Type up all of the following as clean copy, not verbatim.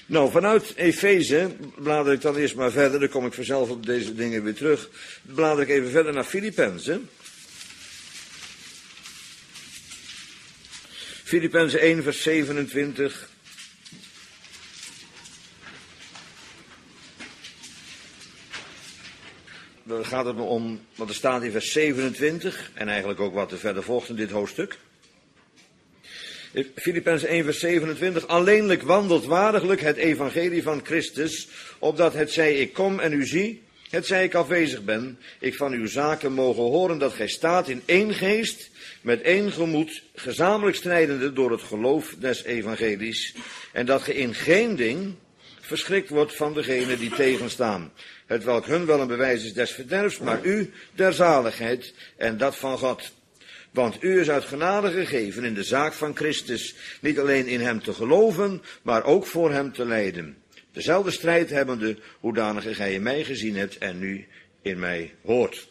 Nou, vanuit Efeze blader ik dan eerst maar verder, dan kom ik vanzelf op deze dingen weer terug. Blader ik even verder naar Filippenzen. Filippenzen 1 vers 27. Dan gaat het me om wat er staat in vers 27 en eigenlijk ook wat er verder volgt in dit hoofdstuk. Filippenzen 1 vers 27. Alleenlijk wandelt waardiglijk het evangelie van Christus, opdat het zij ik kom en u zie, het zij ik afwezig ben, ik van uw zaken mogen horen dat gij staat in één geest, met één gemoed, gezamenlijk strijdende door het geloof des evangelies, en dat ge in geen ding verschrikt wordt van degenen die tegenstaan, hetwelk hun wel een bewijs is des verderfs, maar u der zaligheid, en dat van God. Want u is uit genade gegeven in de zaak van Christus, niet alleen in hem te geloven, maar ook voor hem te lijden. Dezelfde strijd hebbende, hoedanige gij in mij gezien hebt en nu in mij hoort.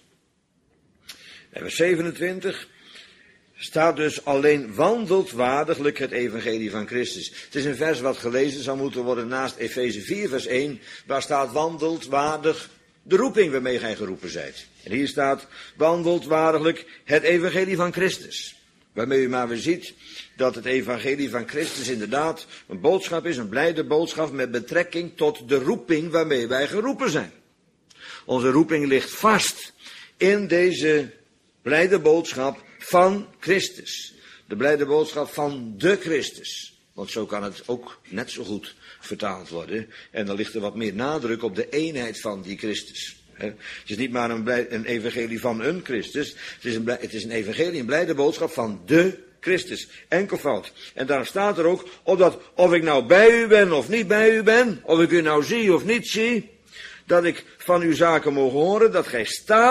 En vers 27 staat dus alleen wandelt waardiglijk het evangelie van Christus. Het is een vers wat gelezen zou moeten worden naast Efeze 4 vers 1, waar staat wandelt waardig de roeping waarmee gij geroepen zijt. En hier staat wandelt waardiglijk het evangelie van Christus. Waarmee u maar weer ziet dat het evangelie van Christus inderdaad een boodschap is, een blijde boodschap met betrekking tot de roeping waarmee wij geroepen zijn. Onze roeping ligt vast in deze blijde boodschap van Christus. De blijde boodschap van de Christus. Want zo kan het ook net zo goed vertaald worden. En dan ligt er wat meer nadruk op de eenheid van die Christus. Het is niet maar een evangelie van een Christus. Het is een evangelie, een blijde boodschap van de Christus. Enkelvoud. En daar staat er ook, opdat of ik nou bij u ben of niet bij u ben, of ik u nou zie of niet zie, dat ik van uw zaken mogen horen, dat gij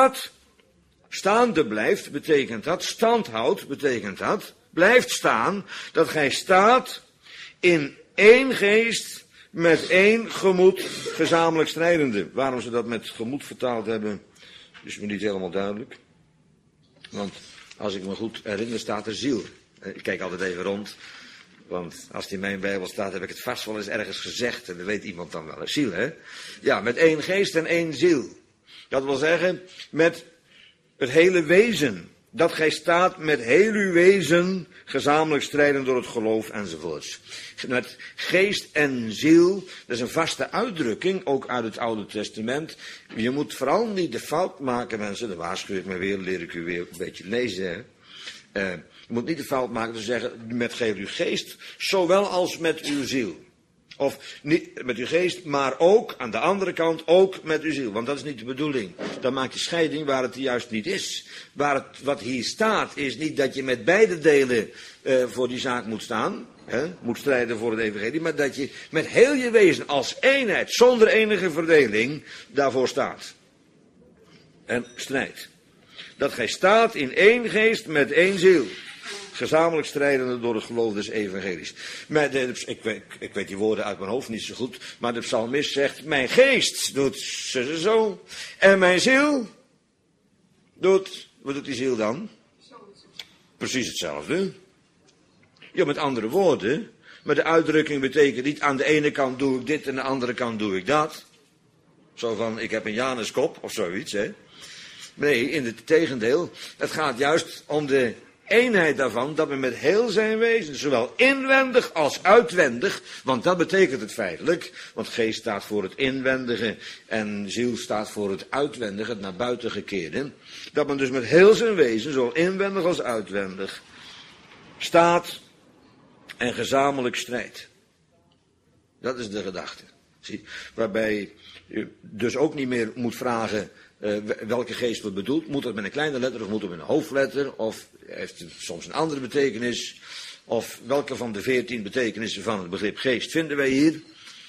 staande blijft, betekent dat, standhoudt, betekent dat, blijft staan, dat gij staat in één geest, met één gemoed, gezamenlijk strijdende. Waarom ze dat met gemoed vertaald hebben, is me niet helemaal duidelijk. Want als ik me goed herinner, staat er ziel. Ik kijk altijd even rond, want als het in mijn Bijbel staat, heb ik het vast wel eens ergens gezegd. En dat weet iemand dan wel. Ziel, hè? Ja, met één geest en één ziel. Dat wil zeggen, met het hele wezen. Dat gij staat met heel uw wezen, gezamenlijk strijden door het geloof enzovoorts. Met geest en ziel, dat is een vaste uitdrukking, ook uit het Oude Testament. Je moet vooral niet de fout maken, mensen, dat waarschuw ik me weer, leer ik u weer een beetje lezen. Hè. Je moet niet de fout maken te zeggen, met heel uw geest, zowel als met uw ziel. Of niet met uw geest, maar ook, aan de andere kant, ook met uw ziel. Want dat is niet de bedoeling. Dan maak je scheiding waar het juist niet is. Wat hier staat, is niet dat je met beide delen voor die zaak moet staan. Moet strijden voor het evangelie. Maar dat je met heel je wezen als eenheid, zonder enige verdeling, daarvoor staat. En strijdt. Dat gij staat in één geest met één ziel. Gezamenlijk strijdende door het geloof des evangelies. Ik weet die woorden uit mijn hoofd niet zo goed. Maar de psalmist zegt, mijn geest doet zo. En mijn ziel doet, wat doet die ziel dan? Precies hetzelfde. Ja, met andere woorden. Maar de uitdrukking betekent niet, aan de ene kant doe ik dit en aan de andere kant doe ik dat. Zo van, ik heb een Januskop of zoiets, hè. Nee, in het tegendeel. Het gaat juist om de eenheid daarvan, dat men met heel zijn wezen, zowel inwendig als uitwendig, want dat betekent het feitelijk, want geest staat voor het inwendige en ziel staat voor het uitwendige, het naar buiten gekeerde, dat men dus met heel zijn wezen, zowel inwendig als uitwendig, staat en gezamenlijk strijdt. Dat is de gedachte. Zie, waarbij je dus ook niet meer moet vragen welke geest wordt bedoeld. Moet het met een kleine letter of moet het met een hoofdletter? Of heeft het soms een andere betekenis? Of welke van de 14 betekenissen van het begrip geest vinden wij hier?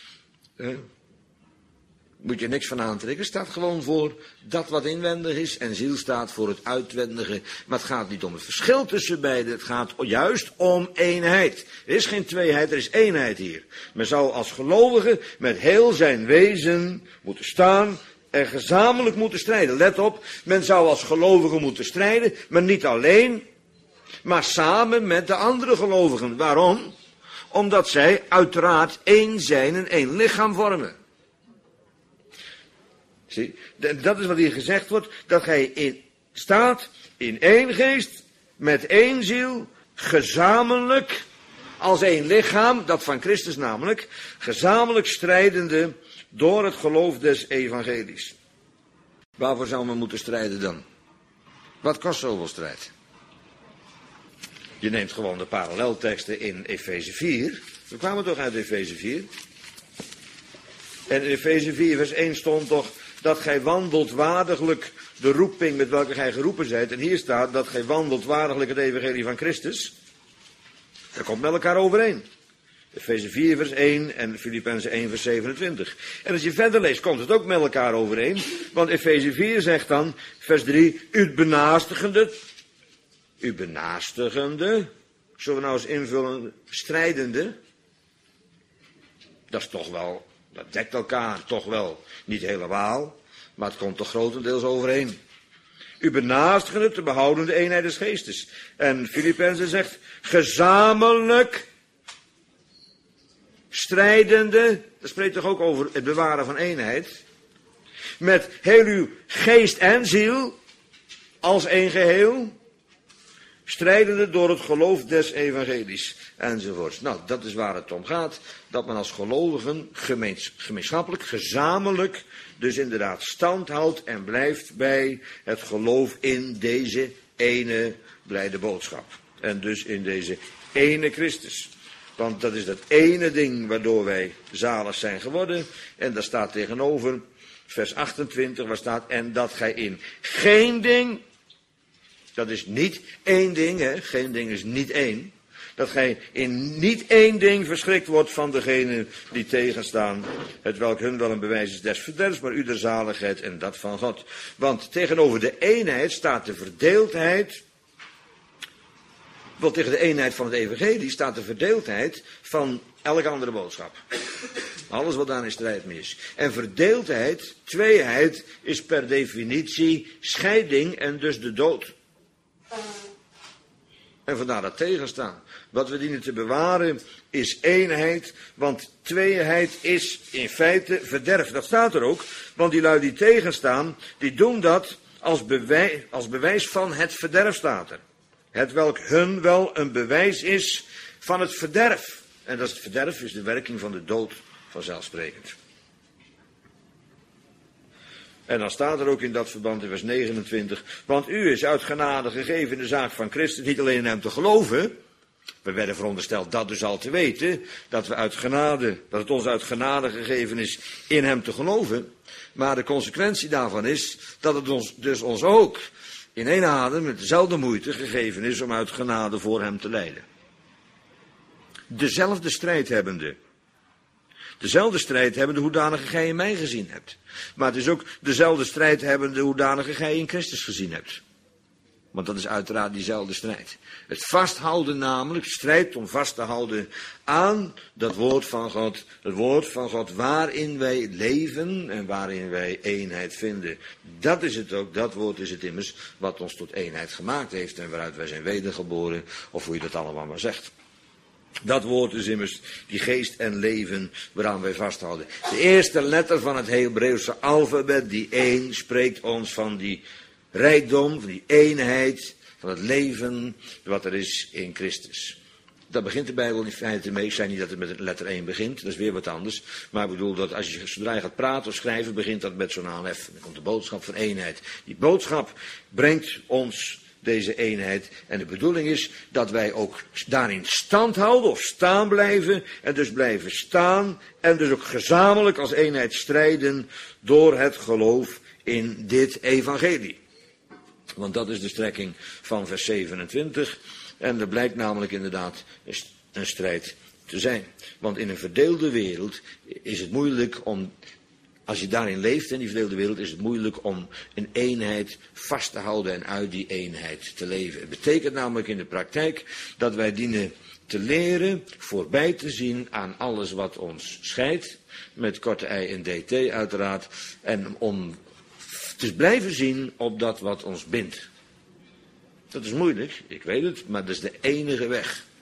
Moet je niks van aantrekken. Het staat gewoon voor dat wat inwendig is. En ziel staat voor het uitwendige. Maar het gaat niet om het verschil tussen beiden. Het gaat juist om eenheid. Er is geen tweeheid, er is eenheid hier. Men zou als gelovige met heel zijn wezen moeten staan en gezamenlijk moeten strijden. Let op, men zou als gelovige moeten strijden, maar niet alleen, maar samen met de andere gelovigen. Waarom? Omdat zij uiteraard één zijn en één lichaam vormen. Zie, dat is wat hier gezegd wordt, dat gij staat in één geest, met één ziel, gezamenlijk, als één lichaam, dat van Christus namelijk, gezamenlijk strijdende door het geloof des evangelies. Waarvoor zou men moeten strijden dan? Wat kost zoveel strijd? Je neemt gewoon de parallelteksten in Efeze 4. We kwamen toch uit Efeze 4? En in Efeze 4 vers 1 stond toch dat gij wandelt waardiglijk de roeping met welke gij geroepen zijt. En hier staat dat gij wandelt waardiglijk het evangelie van Christus. Dat komt met elkaar overeen. Efeze 4 vers 1 en Filippenzen 1 vers 27. En als je verder leest, komt het ook met elkaar overeen. Want Efeze 4 zegt dan, vers 3, u benaastigende. U benaastigende. Zullen we nou eens invullen, strijdende. Dat is toch wel, dat dekt elkaar toch wel. Niet helemaal, maar het komt toch grotendeels overeen. U benaastigende te behouden de eenheid des geestes. En Filippenzen zegt, gezamenlijk strijdende, dat spreekt toch ook over het bewaren van eenheid, met heel uw geest en ziel, als één geheel, strijdende door het geloof des evangelies, enzovoorts. Nou, dat is waar het om gaat, dat men als gelovigen gemeenschappelijk, gezamenlijk, dus inderdaad stand houdt en blijft bij het geloof in deze ene blijde boodschap. En dus in deze ene Christus. Want dat is dat ene ding waardoor wij zalig zijn geworden. En daar staat tegenover, vers 28, waar staat, en dat gij in geen ding, dat is niet één ding, hè? Geen ding is niet één. Dat gij in niet één ding verschrikt wordt van degenen die tegenstaan, hetwelk hun wel een bewijs is des verderfs, maar u der zaligheid en dat van God. Want tegenover de eenheid staat de verdeeldheid. Want tegen de eenheid van het evangelie staat de verdeeldheid van elke andere boodschap. Alles wat daar in strijd mee is. En verdeeldheid, tweeheid, is per definitie scheiding en dus de dood. En vandaar dat tegenstaan. Wat we dienen te bewaren is eenheid, want tweeheid is in feite verderf. Dat staat er ook, want die lui die tegenstaan, die doen dat als bewijs van het verderf, staat er. Hetwelk hun wel een bewijs is van het verderf. En dat het verderf is de werking van de dood, vanzelfsprekend. En dan staat er ook in dat verband in vers 29, want u is uit genade gegeven in de zaak van Christus, niet alleen in hem te geloven. We werden verondersteld dat dus al te weten, dat het ons uit genade gegeven is in hem te geloven. Maar de consequentie daarvan is dat het ons ook in één adem met dezelfde moeite gegeven is om uit genade voor hem te lijden. Dezelfde strijd hebbende. Dezelfde strijd hebbende hoedanige gij in mij gezien hebt. Maar het is ook dezelfde strijd hebbende hoedanige gij in Christus gezien hebt. Want dat is uiteraard diezelfde strijd. Het vasthouden namelijk, strijd om vast te houden aan dat woord van God. Het woord van God waarin wij leven en waarin wij eenheid vinden. Dat is het ook, dat woord is het immers wat ons tot eenheid gemaakt heeft en waaruit wij zijn wedergeboren, of hoe je dat allemaal maar zegt. Dat woord is immers die geest en leven waaraan wij vasthouden. De eerste letter van het Hebreeuwse alfabet, die 1, spreekt ons van die rijkdom, van die eenheid, van het leven wat er is in Christus. Daar begint de Bijbel in feite mee. Ik zei niet dat het met de letter 1 begint, dat is weer wat anders. Maar ik bedoel dat zodra je gaat praten of schrijven, begint dat met zo'n aanhef. Dan komt de boodschap van eenheid. Die boodschap brengt ons deze eenheid. En de bedoeling is dat wij ook daarin stand houden of staan blijven. En dus blijven staan en dus ook gezamenlijk als eenheid strijden door het geloof in dit evangelie. Want dat is de strekking van vers 27. En er blijkt namelijk inderdaad een strijd te zijn. Want in een verdeelde wereld is het moeilijk om, als je daarin leeft in die verdeelde wereld, is het moeilijk om een eenheid vast te houden en uit die eenheid te leven. Het betekent namelijk in de praktijk dat wij dienen te leren voorbij te zien aan alles wat ons scheidt, met korte i en dt uiteraard, en om te blijven zien op dat wat ons bindt. Dat is moeilijk, ik weet het, maar dat is de enige weg.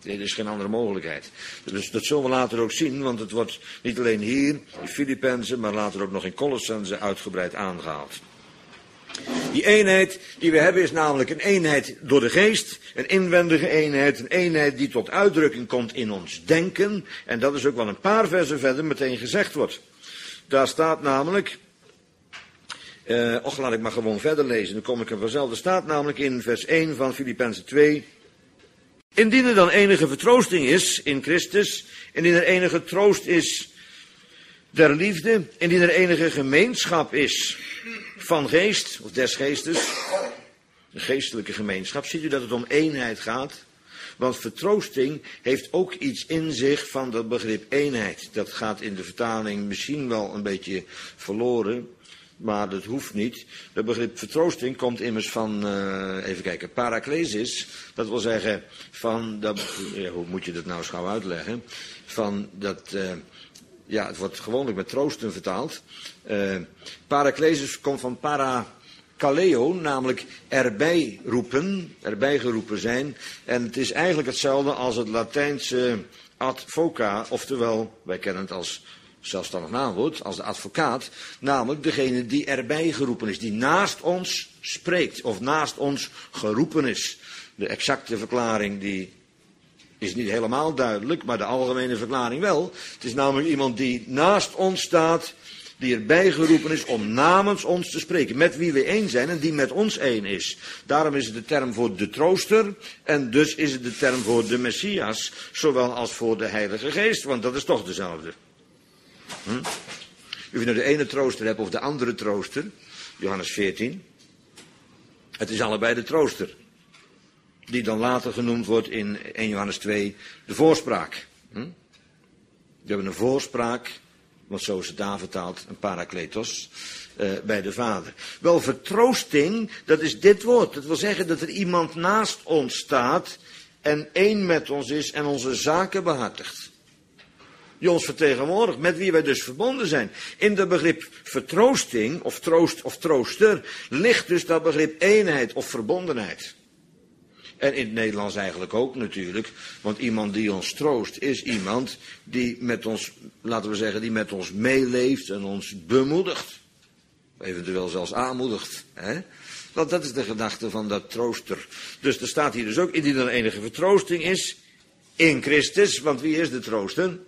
Er is geen andere mogelijkheid. Dus dat zullen we later ook zien, want het wordt niet alleen hier, in Filippenzen, maar later ook nog in Colossenzen uitgebreid aangehaald. Die eenheid die we hebben is namelijk een eenheid door de geest, een inwendige eenheid, een eenheid die tot uitdrukking komt in ons denken. En dat is ook wel een paar versen verder meteen gezegd wordt. Daar staat namelijk, laat ik maar gewoon verder lezen, dan kom ik er vanzelf. Er staat namelijk in vers 1 van Filippenzen 2. Indien er dan enige vertroosting is in Christus, indien er enige troost is der liefde, indien er enige gemeenschap is van geest, of des geestes, een geestelijke gemeenschap, ziet u dat het om eenheid gaat? Want vertroosting heeft ook iets in zich van dat begrip eenheid. Dat gaat in de vertaling misschien wel een beetje verloren, maar dat hoeft niet. Dat begrip vertroosting komt immers van, even kijken, paraklesis. Dat wil zeggen van, hoe moet je dat nou eens gauw uitleggen? Van dat, het wordt gewoonlijk met troosten vertaald. Paraklesis komt van parakaleo, namelijk erbij geroepen zijn. En het is eigenlijk hetzelfde als het Latijnse advoca, oftewel, wij kennen het als zelfstandig naamwoord, als de advocaat, namelijk degene die erbij geroepen is, die naast ons spreekt, of naast ons geroepen is. De exacte verklaring die is niet helemaal duidelijk, maar de algemene verklaring wel. Het is namelijk iemand die naast ons staat, die erbij geroepen is om namens ons te spreken, met wie we één zijn en die met ons één is. Daarom is het de term voor de trooster en dus is het de term voor de Messias, zowel als voor de Heilige Geest, want dat is toch dezelfde. U nou de ene trooster hebt of de andere trooster, Johannes 14. Het is allebei de trooster. Die dan later genoemd wordt in 1 Johannes 2 de voorspraak. We hebben een voorspraak, want zo is het daar vertaald, een parakletos, bij de Vader. Wel, vertroosting, dat is dit woord. Dat wil zeggen dat er iemand naast ons staat en één met ons is en onze zaken behartigt. Die ons vertegenwoordigt, met wie wij dus verbonden zijn. In dat begrip vertroosting, of troost of trooster, ligt dus dat begrip eenheid of verbondenheid. En in het Nederlands eigenlijk ook natuurlijk, want iemand die ons troost is iemand die met ons, laten we zeggen, die met ons meeleeft en ons bemoedigt. Eventueel zelfs aanmoedigt. Want dat is de gedachte van dat trooster. Dus er staat hier dus ook, indien er enige vertroosting is in Christus, want wie is de trooster?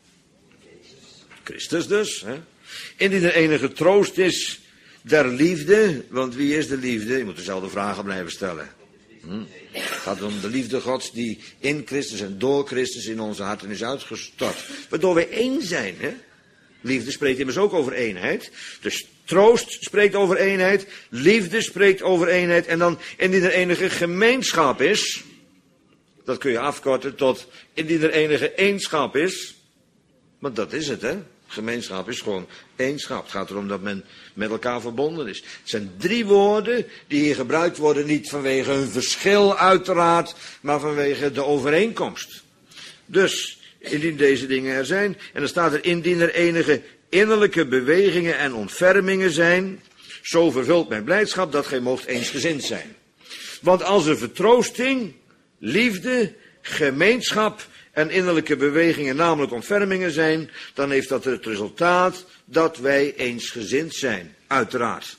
Christus dus. Indien er enige troost is der liefde, want wie is de liefde? Je moet dezelfde vragen blijven stellen. Het gaat om de liefde Gods die in Christus en door Christus in onze harten is uitgestort. Waardoor wij één zijn. Liefde spreekt immers ook over eenheid. Dus troost spreekt over eenheid. Liefde spreekt over eenheid. En dan indien er enige gemeenschap is. Dat kun je afkorten tot indien er enige eenschap is. Want dat is het, Gemeenschap is gewoon eenschap. Het gaat erom dat men met elkaar verbonden is. Het zijn 3 woorden die hier gebruikt worden, niet vanwege hun verschil uiteraard, maar vanwege de overeenkomst. Dus, indien deze dingen er zijn, en dan staat er indien er enige innerlijke bewegingen en ontfermingen zijn, zo vervult mijn blijdschap dat gij moogt eensgezind zijn. Want als er vertroosting, liefde, gemeenschap en innerlijke bewegingen, namelijk ontfermingen zijn, dan heeft dat het resultaat dat wij eensgezind zijn, uiteraard.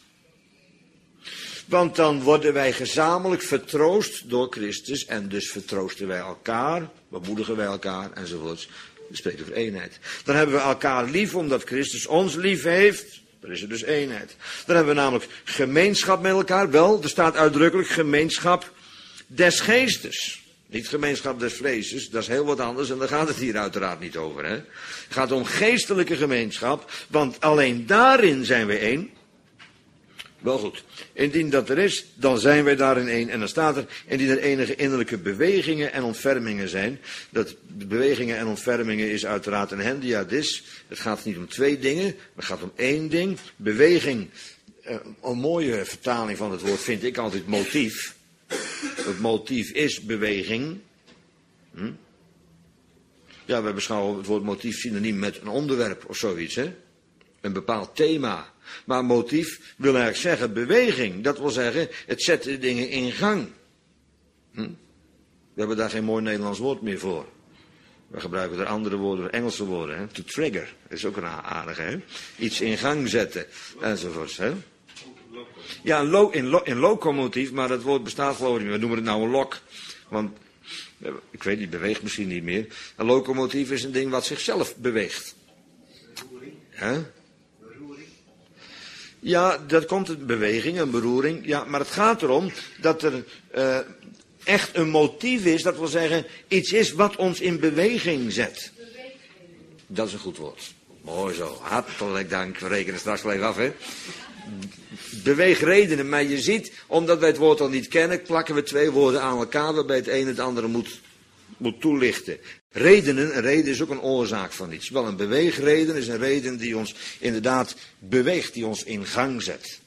Want dan worden wij gezamenlijk vertroost door Christus en dus vertroosten wij elkaar, bemoedigen wij elkaar enzovoorts. We spreken over eenheid. Dan hebben we elkaar lief omdat Christus ons lief heeft. Dan is er dus eenheid. Dan hebben we namelijk gemeenschap met elkaar. Wel, er staat uitdrukkelijk gemeenschap des geestes. Niet gemeenschap des vleeses, dat is heel wat anders en daar gaat het hier uiteraard niet over. Het gaat om geestelijke gemeenschap, want alleen daarin zijn we één. Wel goed, indien dat er is, dan zijn wij daarin één. En dan staat er, indien er enige innerlijke bewegingen en ontfermingen zijn. Dat bewegingen en ontfermingen is uiteraard een hendiadis. Het gaat niet om 2 dingen, het gaat om 1 ding. Beweging, een mooie vertaling van het woord vind ik altijd motief. Het motief is beweging. Ja, we beschouwen het woord motief synoniem met een onderwerp of zoiets, Een bepaald thema. Maar motief wil eigenlijk zeggen beweging. Dat wil zeggen, het zet de dingen in gang. We hebben daar geen mooi Nederlands woord meer voor. We gebruiken er andere woorden, Engelse woorden. Hè? To trigger, dat is ook een aardige. Hè? Iets in gang zetten, enzovoorts. Hè? Ja, in locomotief, maar dat woord bestaat geloof ik niet. We noemen het nou een lok. Want, ik weet niet, beweegt misschien niet meer. Een locomotief is een ding wat zichzelf beweegt. Hè? Ja, dat komt een beweging, een beroering. Ja, maar het gaat erom dat er echt een motief is. Dat wil zeggen, iets is wat ons in beweging zet. Dat is een goed woord. Mooi zo. Hartelijk dank. We rekenen straks wel even af, hè. Beweegredenen. Maar je ziet, omdat wij het woord al niet kennen, plakken we twee woorden aan elkaar, waarbij het een het andere moet toelichten. Redenen, een reden is ook een oorzaak van iets. Wel, een beweegreden is een reden die ons inderdaad beweegt, die ons in gang zet.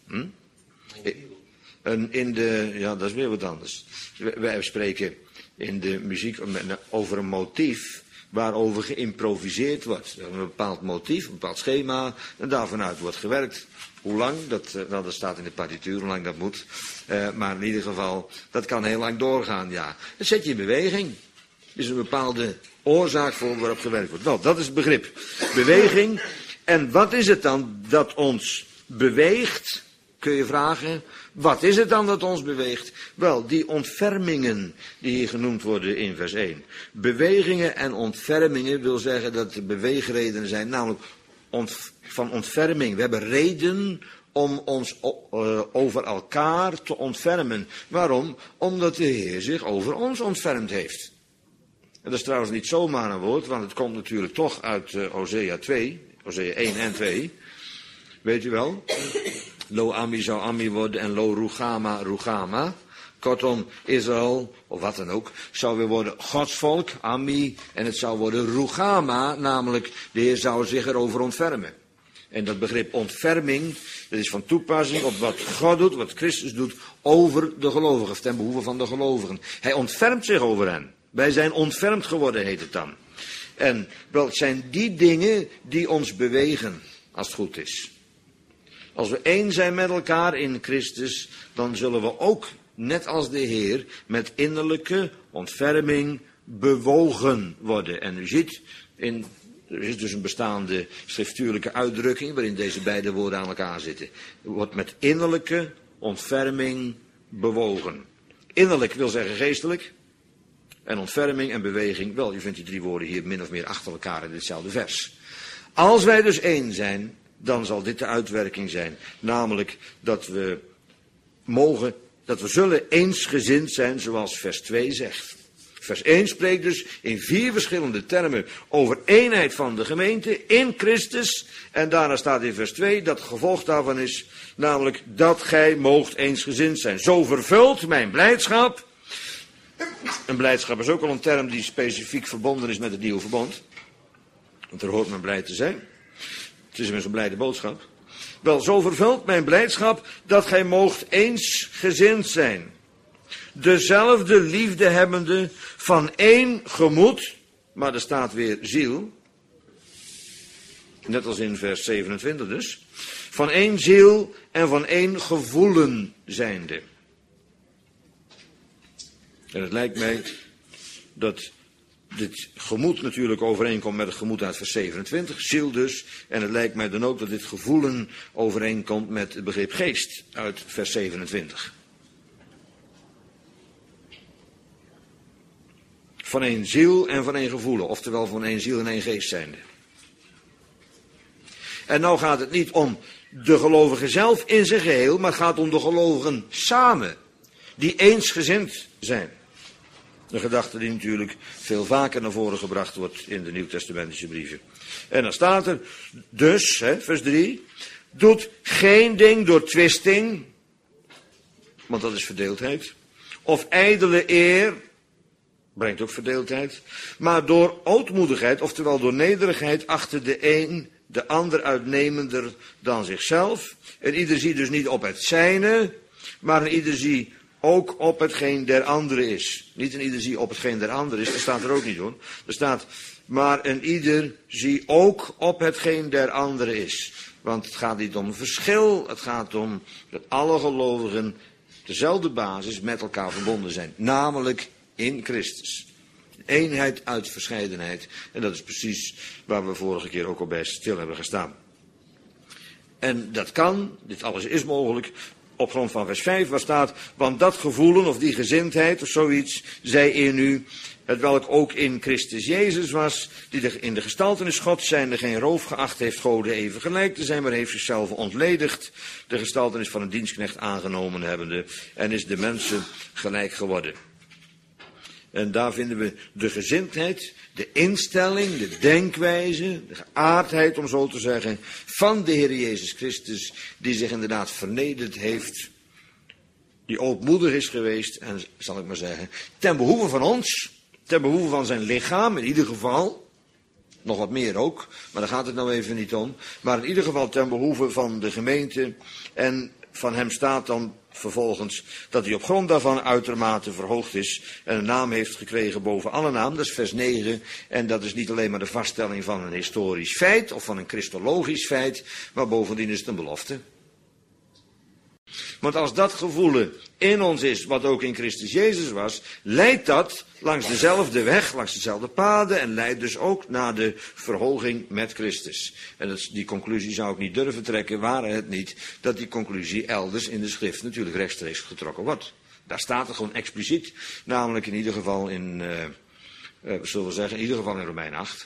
Ja, dat is weer wat anders. Wij spreken in de muziek over een motief waarover geïmproviseerd wordt. Een bepaald motief, een bepaald schema, en daarvanuit wordt gewerkt. Hoe lang, dat staat in de partituur, hoe lang dat moet. Maar in ieder geval, dat kan heel lang doorgaan, ja. Dat zet je in beweging. Er is een bepaalde oorzaak voor waarop gewerkt wordt. Nou, dat is het begrip. Beweging. En wat is het dan dat ons beweegt? Kun je vragen, wat is het dan dat ons beweegt? Wel, die ontfermingen die hier genoemd worden in vers 1. Bewegingen en ontfermingen wil zeggen dat er beweegredenen zijn, namelijk van ontferming. We hebben reden om ons over elkaar te ontfermen. Waarom? Omdat de Heer zich over ons ontfermd heeft. En dat is trouwens niet zomaar een woord, want het komt natuurlijk toch uit Hosea 2, Hosea 1 en 2. Weet u wel? Lo Ami zou Ami worden en Lo Rugama Rugama. Kortom, Israël, of wat dan ook, zou weer worden Gods volk, Ami, en het zou worden Rugama, namelijk de Heer zou zich erover ontfermen. En dat begrip ontferming, dat is van toepassing op wat God doet, wat Christus doet, over de gelovigen, of ten behoeve van de gelovigen. Hij ontfermt zich over hen. Wij zijn ontfermd geworden, heet het dan. En wel, het zijn die dingen die ons bewegen, als het goed is. Als we één zijn met elkaar in Christus, dan zullen we ook, net als de Heer, met innerlijke ontferming bewogen worden. En u ziet, er is dus een bestaande schriftuurlijke uitdrukking waarin deze beide woorden aan elkaar zitten. Er wordt met innerlijke ontferming bewogen. Innerlijk wil zeggen geestelijk. En ontferming en beweging, wel, u vindt die drie woorden hier min of meer achter elkaar in ditzelfde vers. Als wij dus één zijn, dan zal dit de uitwerking zijn. Namelijk dat we zullen eensgezind zijn, zoals vers 2 zegt. Vers 1 spreekt dus in 4 verschillende termen over eenheid van de gemeente in Christus. En daarna staat in vers 2 dat het gevolg daarvan is, namelijk dat gij moogt eensgezind zijn. Zo vervult mijn blijdschap. Een blijdschap is ook al een term die specifiek verbonden is met het nieuwe verbond. Want er hoort men blij te zijn. Het is immers een blijde boodschap. Wel, zo vervult mijn blijdschap dat gij moogt eensgezind zijn. Dezelfde liefde hebbende van één gemoed, maar er staat weer ziel. Net als in vers 27 dus. Van één ziel en van één gevoelen zijnde. En het lijkt mij dat dit gemoed natuurlijk overeenkomt met het gemoed uit vers 27, ziel dus. En het lijkt mij dan ook dat dit gevoelen overeenkomt met het begrip geest uit vers 27. Van één ziel en van één gevoelen, oftewel van één ziel en één geest zijnde. En nou gaat het niet om de gelovigen zelf in zijn geheel, maar het gaat om de gelovigen samen, die eensgezind zijn. Een gedachte die natuurlijk veel vaker naar voren gebracht wordt in de Nieuwtestamentische brieven. En dan staat er dus, vers 3, doet geen ding door twisting, want dat is verdeeldheid, of ijdele eer, brengt ook verdeeldheid, maar door ootmoedigheid, oftewel door nederigheid, achter de een de ander uitnemender dan zichzelf. En ieder zie dus niet op het zijne, maar een ieder zie ook op hetgeen der andere is. Niet een ieder zie op hetgeen der andere is, dat staat er ook niet hoor. Er staat, maar een ieder zie ook op hetgeen der andere is. Want het gaat niet om verschil, het gaat om dat alle gelovigen dezelfde basis met elkaar verbonden zijn. Namelijk in Christus. Eenheid uit verscheidenheid. En dat is precies waar we vorige keer ook al bij stil hebben gestaan. En dat kan, dit alles is mogelijk, op grond van vers 5, waar staat: want dat gevoelen of die gezindheid of zoiets, zij in u, het welk ook in Christus Jezus was, die in de gestaltenis Gods zijnde geen roof geacht heeft Gode even gelijk te zijn, maar heeft zichzelf ontledigd, de gestaltenis van een dienstknecht aangenomen hebbende, en is de mensen gelijk geworden. En daar vinden we de gezindheid, de instelling, de denkwijze, de geaardheid, om zo te zeggen, van de Heer Jezus Christus, die zich inderdaad vernederd heeft, die ootmoedig is geweest, en zal ik maar zeggen, ten behoeve van ons, ten behoeve van zijn lichaam, in ieder geval, nog wat meer ook, maar daar gaat het nou even niet om, maar in ieder geval ten behoeve van de gemeente, en van hem staat dan vervolgens dat hij op grond daarvan uitermate verhoogd is en een naam heeft gekregen boven alle naam, dat is vers 9, en dat is niet alleen maar de vaststelling van een historisch feit of van een christologisch feit, maar bovendien is het een belofte. Want als dat gevoelen in ons is, wat ook in Christus Jezus was, leidt dat langs dezelfde weg, langs dezelfde paden en leidt dus ook naar de verhoging met Christus. En die conclusie zou ik niet durven trekken, ware het niet dat die conclusie elders in de schrift natuurlijk rechtstreeks getrokken wordt. Daar staat het gewoon expliciet, namelijk in ieder geval in, zullen we zeggen, in ieder geval in Romeinen 8.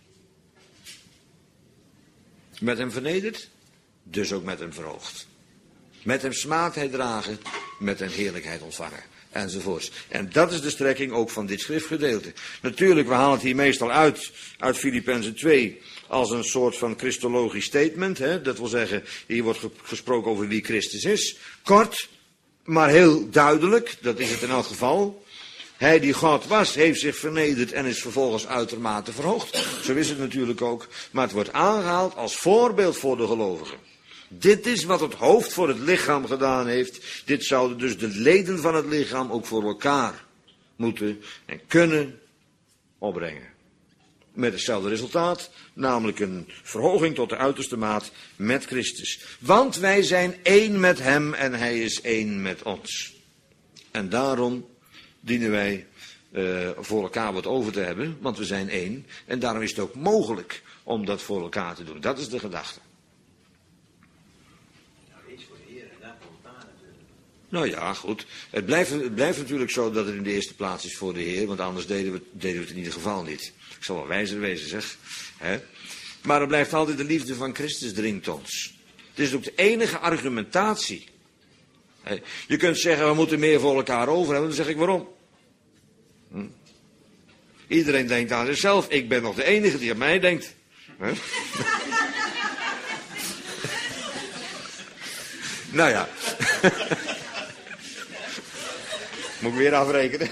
Met hem vernederd, dus ook met hem verhoogd. Met hem smaadheid dragen, met hem heerlijkheid ontvangen. Enzovoorts. En dat is de strekking ook van dit schriftgedeelte. Natuurlijk, we halen het hier meestal uit Filippenzen 2, als een soort van christologisch statement. Hè? Dat wil zeggen, hier wordt gesproken over wie Christus is. Kort, maar heel duidelijk, dat is het in elk geval. Hij die God was, heeft zich vernederd en is vervolgens uitermate verhoogd. Zo is het natuurlijk ook. Maar het wordt aangehaald als voorbeeld voor de gelovigen. Dit is wat het hoofd voor het lichaam gedaan heeft. Dit zouden dus de leden van het lichaam ook voor elkaar moeten en kunnen opbrengen. Met hetzelfde resultaat, namelijk een verhoging tot de uiterste maat met Christus. Want wij zijn één met hem en hij is één met ons. En daarom dienen wij voor elkaar wat over te hebben, want we zijn één. En daarom is het ook mogelijk om dat voor elkaar te doen. Dat is de gedachte. Nou ja, goed. Het blijft natuurlijk zo dat het in de eerste plaats is voor de Heer, want anders deden we het in ieder geval niet. Ik zal wel wijzer wezen, zeg. Hè? Maar er blijft altijd de liefde van Christus dringt ons. Het is ook de enige argumentatie. Je kunt zeggen, we moeten meer voor elkaar over hebben, dan zeg ik waarom. Iedereen denkt aan zichzelf, ik ben nog de enige die aan mij denkt. Hè? Nou ja. Moet ik weer afrekenen?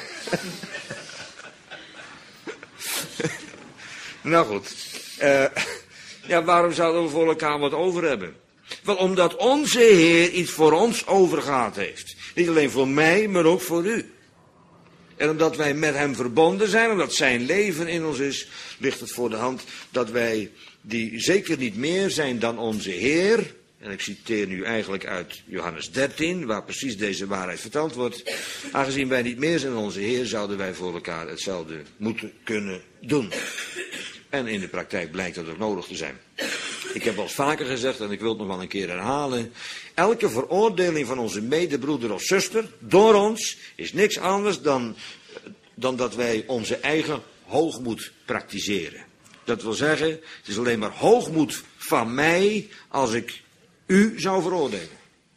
Nou goed. Ja, waarom zouden we voor elkaar wat over hebben? Wel, omdat onze Heer iets voor ons overgehad heeft. Niet alleen voor mij, maar ook voor u. En omdat wij met hem verbonden zijn, omdat zijn leven in ons is, ligt het voor de hand dat wij, die zeker niet meer zijn dan onze Heer, en ik citeer nu eigenlijk uit Johannes 13, waar precies deze waarheid verteld wordt. Aangezien wij niet meer zijn dan onze Heer, zouden wij voor elkaar hetzelfde moeten kunnen doen. En in de praktijk blijkt dat ook nodig te zijn. Ik heb al eens vaker gezegd, en ik wil het nog wel een keer herhalen. Elke veroordeling van onze medebroeder of zuster, door ons, is niks anders dan dat wij onze eigen hoogmoed praktiseren. Dat wil zeggen, het is alleen maar hoogmoed van mij als ik u zou veroordelen.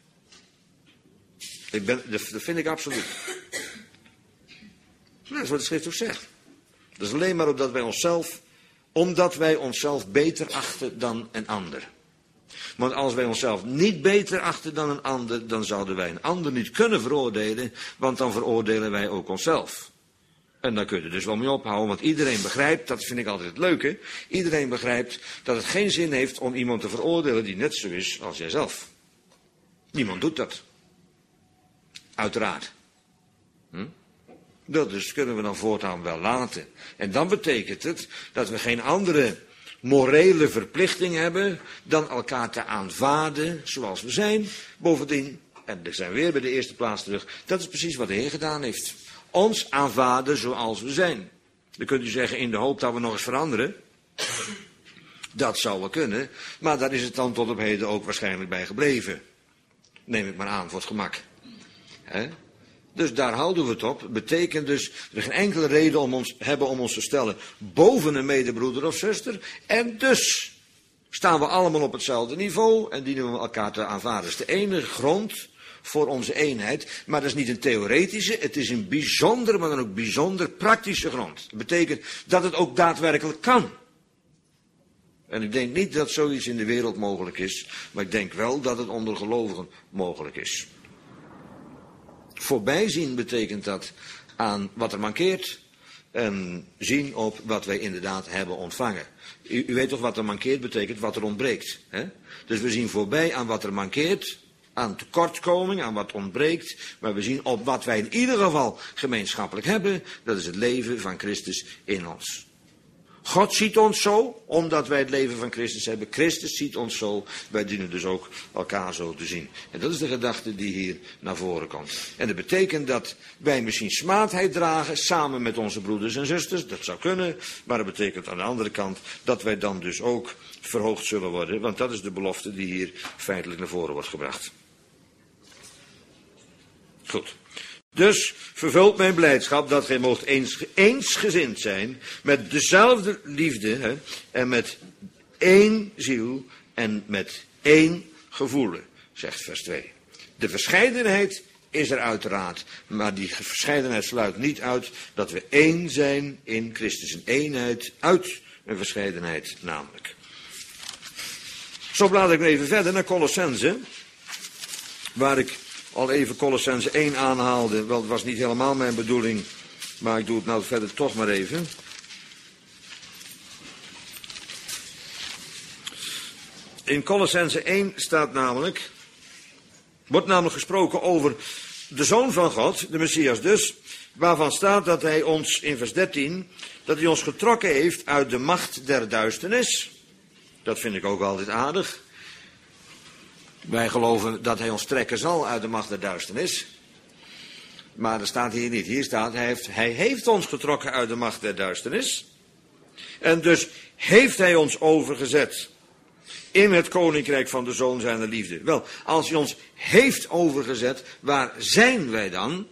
Dat vind ik absoluut. Nou, dat is wat de schrift ook zegt. Dat is alleen maar omdat wij onszelf beter achten dan een ander. Want als wij onszelf niet beter achten dan een ander, dan zouden wij een ander niet kunnen veroordelen, want dan veroordelen wij ook onszelf. En daar kun je er dus wel mee ophouden, want iedereen begrijpt, dat vind ik altijd het leuke, iedereen begrijpt dat het geen zin heeft om iemand te veroordelen die net zo is als jijzelf. Niemand doet dat. Uiteraard. Dat dus kunnen we dan voortaan wel laten. En dan betekent het dat we geen andere morele verplichting hebben dan elkaar te aanvaarden zoals we zijn. Bovendien, en we zijn weer bij de eerste plaats terug, dat is precies wat de Heer gedaan heeft. ons aanvaarden zoals we zijn. Dan kunt u zeggen, in de hoop dat we nog eens veranderen. Dat zou wel kunnen, maar daar is het dan tot op heden ook waarschijnlijk bij gebleven. Neem ik maar aan, voor het gemak. Dus daar houden we het op. Betekent dus, er is geen enkele reden om ons te stellen boven een medebroeder of zuster. En dus staan we allemaal op hetzelfde niveau en dienen we elkaar te aanvaarden. Dat is de enige grond voor onze eenheid. Maar dat is niet een theoretische, het is een bijzondere, maar dan ook bijzonder praktische grond. Dat betekent dat het ook daadwerkelijk kan. En ik denk niet dat zoiets in de wereld mogelijk is, maar ik denk wel dat het onder gelovigen mogelijk is. Voorbijzien betekent dat aan wat er mankeert en zien op wat wij inderdaad hebben ontvangen. U weet toch wat er mankeert betekent, wat er ontbreekt. Hè? Dus we zien voorbij aan wat er mankeert, aan tekortkoming, aan wat ontbreekt, maar we zien op wat wij in ieder geval gemeenschappelijk hebben, dat is het leven van Christus in ons. God ziet ons zo, omdat wij het leven van Christus hebben. Christus ziet ons zo, wij dienen dus ook elkaar zo te zien. En dat is de gedachte die hier naar voren komt. En dat betekent dat wij misschien smaadheid dragen, samen met onze broeders en zusters, dat zou kunnen. Maar dat betekent aan de andere kant dat wij dan dus ook verhoogd zullen worden. Want dat is de belofte die hier feitelijk naar voren wordt gebracht. Goed. Dus vervult mijn blijdschap dat gij moogt eensgezind zijn met dezelfde liefde en met één ziel en met één gevoel, zegt vers 2. De verscheidenheid is er uiteraard, maar die verscheidenheid sluit niet uit dat we één zijn in Christus. Een eenheid uit een verscheidenheid namelijk. Zo blaad ik even verder naar Colossense, waar ik al even Colossense 1 aanhaalde. Wel, het was niet helemaal mijn bedoeling, maar ik doe het nou verder toch maar even. In Colossense 1 wordt namelijk gesproken over de Zoon van God, de Messias dus, waarvan staat dat hij ons, in vers 13, dat hij ons getrokken heeft uit de macht der duisternis. Dat vind ik ook altijd aardig. Wij geloven dat hij ons trekken zal uit de macht der duisternis. Maar dat staat hier niet. Hier staat, hij heeft ons getrokken uit de macht der duisternis. En dus heeft hij ons overgezet in het koninkrijk van de Zoon zijner liefde. Wel, als hij ons heeft overgezet, waar zijn wij dan?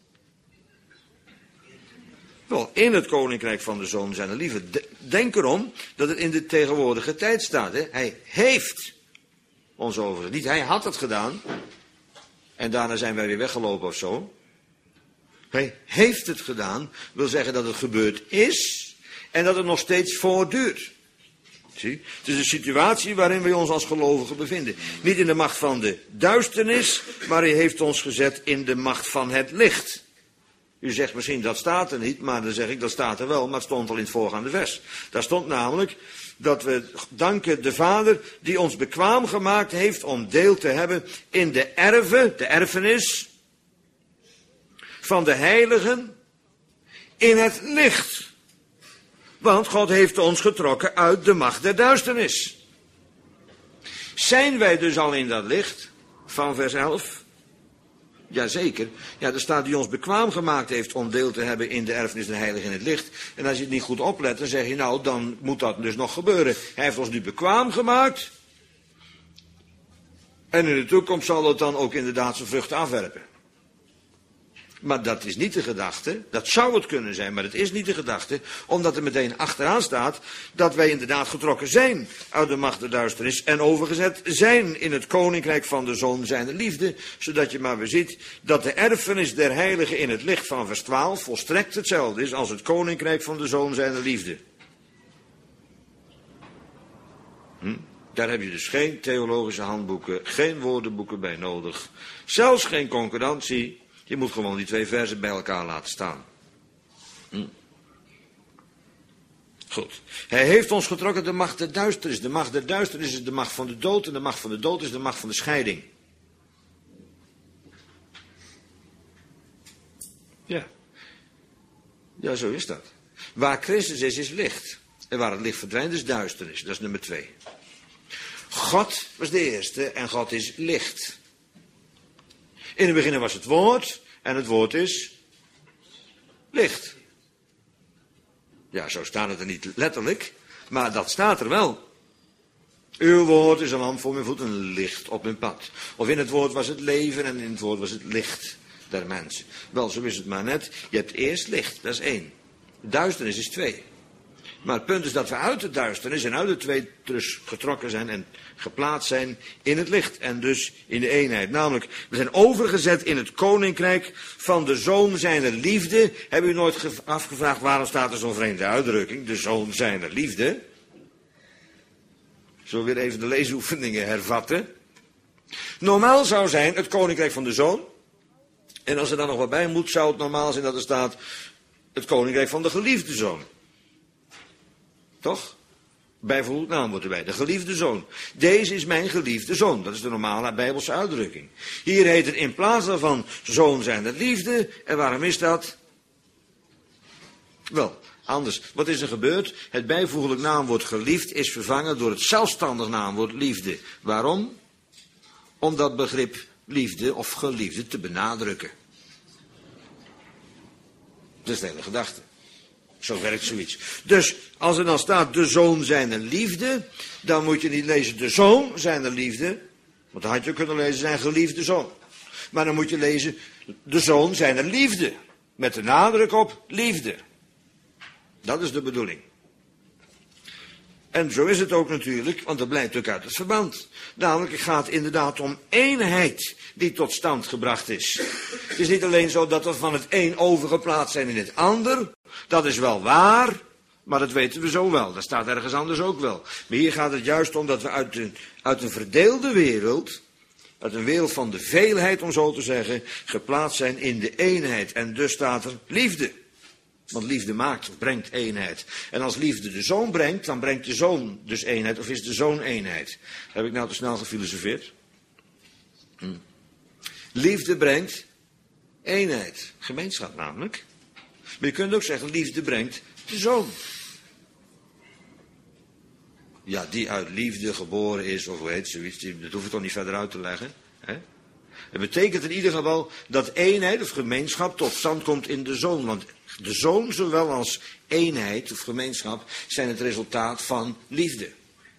Wel, in het koninkrijk van de Zoon zijner liefde. Denk erom dat het in de tegenwoordige tijd staat. Hè? Hij heeft ons overgezet. Niet hij had het gedaan en daarna zijn wij weer weggelopen of zo. Hij heeft het gedaan, wil zeggen dat het gebeurd is en dat het nog steeds voortduurt. Zie? Het is een situatie waarin wij ons als gelovigen bevinden. Niet in de macht van de duisternis, maar hij heeft ons gezet in de macht van het licht. U zegt misschien dat staat er niet, maar dan zeg ik dat staat er wel, maar het stond al in het voorgaande vers. Daar stond namelijk dat we danken de Vader die ons bekwaam gemaakt heeft om deel te hebben in de erfenis van de heiligen in het licht. Want God heeft ons getrokken uit de macht der duisternis. Zijn wij dus al in dat licht van vers 11? Jazeker. Ja, er staat die ons bekwaam gemaakt heeft om deel te hebben in de erfenis der heiligen in het licht. En als je het niet goed oplet, dan zeg je nou, dan moet dat dus nog gebeuren. Hij heeft ons nu bekwaam gemaakt. En in de toekomst zal het dan ook inderdaad zijn vruchten afwerpen. Maar dat is niet de gedachte. Dat zou het kunnen zijn, maar dat is niet de gedachte. Omdat er meteen achteraan staat dat wij inderdaad getrokken zijn uit de macht der duisternis en overgezet zijn in het koninkrijk van de Zoon zijner liefde. Zodat je maar weer ziet dat de erfenis der heiligen in het licht van vers 12 volstrekt hetzelfde is als het koninkrijk van de Zoon zijner liefde. Daar heb je dus geen theologische handboeken, geen woordenboeken bij nodig. Zelfs geen concordantie. Je moet gewoon die twee versen bij elkaar laten staan. Goed. Hij heeft ons getrokken de macht der duisternis. De macht der duisternis is de macht van de dood en de macht van de dood is de macht van de scheiding. Ja. Ja, zo is dat. Waar Christus is licht. En waar het licht verdwijnt is duisternis. Dat is nummer 2. God was de eerste en God is licht. In het begin was het woord en het woord is licht. Ja, zo staat het er niet letterlijk, maar dat staat er wel. Uw woord is een lamp voor mijn voet, een licht op mijn pad. Of in het woord was het leven en in het woord was het licht der mensen. Wel, zo is het maar net. Je hebt eerst licht, dat is 1. Duisternis is 2. Maar het punt is dat we uit de duisternis en uit de 2 dus getrokken zijn en geplaatst zijn in het licht. En dus in de eenheid. Namelijk, we zijn overgezet in het koninkrijk van de zoon zijner liefde. Hebben u nooit afgevraagd waarom staat er zo'n vreemde uitdrukking? De zoon zijner liefde. Zullen we weer even de leesoefeningen hervatten? Normaal zou zijn het koninkrijk van de zoon. En als er dan nog wat bij moet, zou het normaal zijn dat er staat het koninkrijk van de geliefde zoon. Toch? Bijvoorbeeld naamwoord erbij. De geliefde zoon. Deze is mijn geliefde zoon. Dat is de normale Bijbelse uitdrukking. Hier heet het in plaats daarvan zoon zijner liefde. En waarom is dat? Wel, anders. Wat is er gebeurd? Het bijvoeglijk naamwoord geliefd is vervangen door het zelfstandig naamwoord liefde. Waarom? Om dat begrip liefde of geliefde te benadrukken. Dat is de hele gedachte. Zo werkt zoiets. Dus als er dan staat de zoon zijner liefde, dan moet je niet lezen de zoon zijner liefde, want dan had je kunnen lezen zijn geliefde zoon. Maar dan moet je lezen de zoon zijner liefde, met de nadruk op liefde. Dat is de bedoeling. En zo is het ook natuurlijk, want dat blijkt ook uit het verband. Namelijk, het gaat inderdaad om eenheid die tot stand gebracht is. Het is niet alleen zo dat we van het een overgeplaatst zijn in het ander. Dat is wel waar, maar dat weten we zo wel. Dat staat ergens anders ook wel. Maar hier gaat het juist om dat we uit een verdeelde wereld, uit een wereld van de veelheid, om zo te zeggen, geplaatst zijn in de eenheid. En dus staat er liefde. Want liefde maakt of brengt eenheid. En als liefde de zoon brengt, dan brengt de zoon dus eenheid. Of is de zoon eenheid? Heb ik nou te snel gefilosofeerd? Liefde brengt eenheid. Gemeenschap namelijk. Maar je kunt ook zeggen, liefde brengt de zoon. Ja, die uit liefde geboren is, of hoe heet zoiets, dat hoef ik toch niet verder uit te leggen. Hè? Het betekent in ieder geval dat eenheid of gemeenschap tot stand komt in de zoon. Want de zoon, zowel als eenheid of gemeenschap, zijn het resultaat van liefde.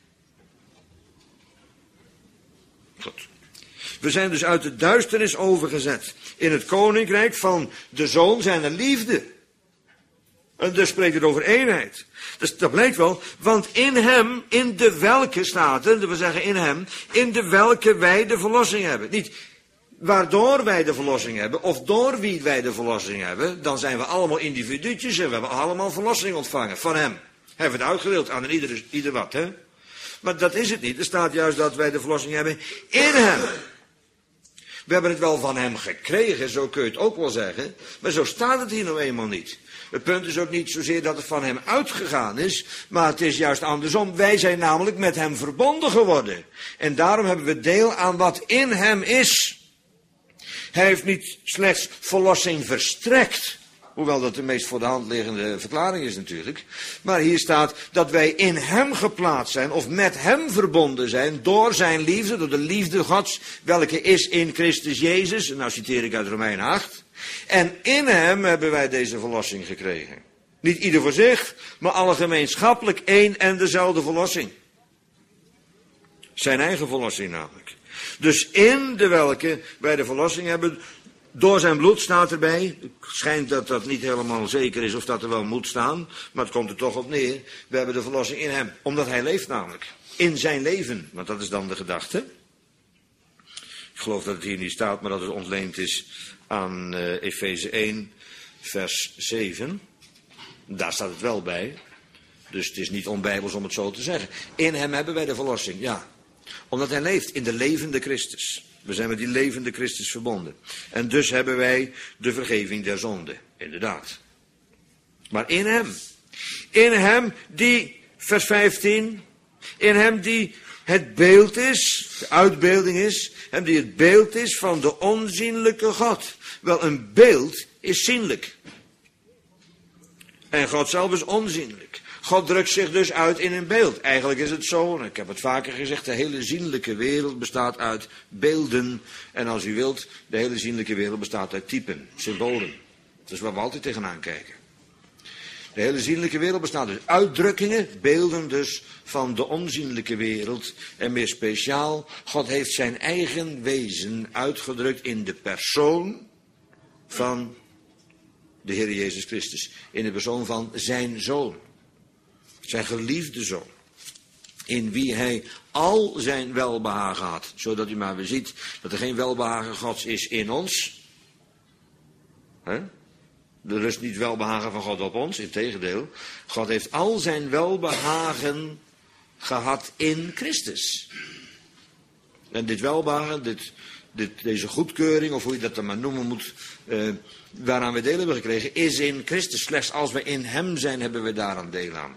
Goed. We zijn dus uit de duisternis overgezet in het koninkrijk van de zoon zijner liefde. En dus spreekt het over eenheid. Dus dat blijkt wel, want in hem, in de welke staat er, dat wil zeggen in hem, in de welke wij de verlossing hebben. Niet waardoor wij de verlossing hebben, of door wie wij de verlossing hebben, dan zijn we allemaal individuutjes en we hebben allemaal verlossing ontvangen van hem. Hebben we het uitgedeeld aan ieder wat, hè? Maar dat is het niet. Er staat juist dat wij de verlossing hebben in hem. We hebben het wel van hem gekregen, zo kun je het ook wel zeggen, maar zo staat het hier nou eenmaal niet. Het punt is ook niet zozeer dat het van hem uitgegaan is, maar het is juist andersom. Wij zijn namelijk met hem verbonden geworden. En daarom hebben we deel aan wat in hem is. Hij heeft niet slechts verlossing verstrekt, hoewel dat de meest voor de hand liggende verklaring is natuurlijk. Maar hier staat dat wij in hem geplaatst zijn, of met hem verbonden zijn, door zijn liefde, door de liefde Gods, welke is in Christus Jezus. En nou citeer ik uit Romeinen 8. En in hem hebben wij deze verlossing gekregen. Niet ieder voor zich, maar alle gemeenschappelijk één en dezelfde verlossing. Zijn eigen verlossing namelijk. Dus in de welke wij de verlossing hebben, door zijn bloed staat erbij. Het schijnt dat dat niet helemaal zeker is of dat er wel moet staan, maar het komt er toch op neer. We hebben de verlossing in hem, omdat hij leeft namelijk. In zijn leven, want dat is dan de gedachte. Ik geloof dat het hier niet staat, maar dat het ontleend is aan Efeze 1, vers 7. Daar staat het wel bij. Dus het is niet onbijbels om het zo te zeggen. In hem hebben wij de verlossing, ja. Omdat hij leeft in de levende Christus. We zijn met die levende Christus verbonden. En dus hebben wij de vergeving der zonde. Inderdaad. Maar in hem. In hem die, vers 15. In hem die het beeld is, de uitbeelding is. Hem die het beeld is van de onzienlijke God. Wel, een beeld is zienlijk. En God zelf is onzienlijk. God drukt zich dus uit in een beeld. Eigenlijk is het zo, en ik heb het vaker gezegd, de hele zienlijke wereld bestaat uit beelden. En als u wilt, de hele zienlijke wereld bestaat uit typen, symbolen. Dat is waar we altijd tegenaan kijken. De hele zienlijke wereld bestaat dus uitdrukkingen, beelden dus van de onzienlijke wereld. En meer speciaal, God heeft zijn eigen wezen uitgedrukt in de persoon van de Heer Jezus Christus. In de persoon van zijn Zoon. Zijn geliefde Zoon. In wie hij al zijn welbehagen had. Zodat u maar weer ziet dat er geen welbehagen Gods is in ons. Er rust niet welbehagen van God op ons, integendeel. God heeft al zijn welbehagen gehad in Christus. En dit welbehagen, deze goedkeuring, of hoe je dat dan maar noemen moet, waaraan we deel hebben gekregen, is in Christus. Slechts als we in hem zijn, hebben we daaraan deel aan.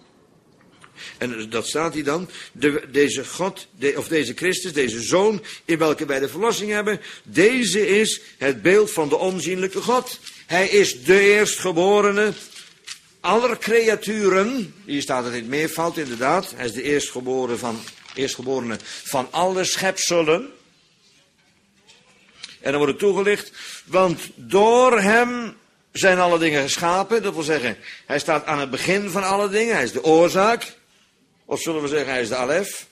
En dat staat hier dan, deze God, of deze Christus, deze Zoon, in welke wij de verlossing hebben, deze is het beeld van de onzienlijke God. Hij is de eerstgeborene aller creaturen. Hier staat het in het meervoud inderdaad. Hij is de eerstgeborene van alle schepselen. En dan wordt het toegelicht, want door hem zijn alle dingen geschapen. Dat wil zeggen, hij staat aan het begin van alle dingen. Hij is de oorzaak. Of zullen we zeggen, hij is de alef.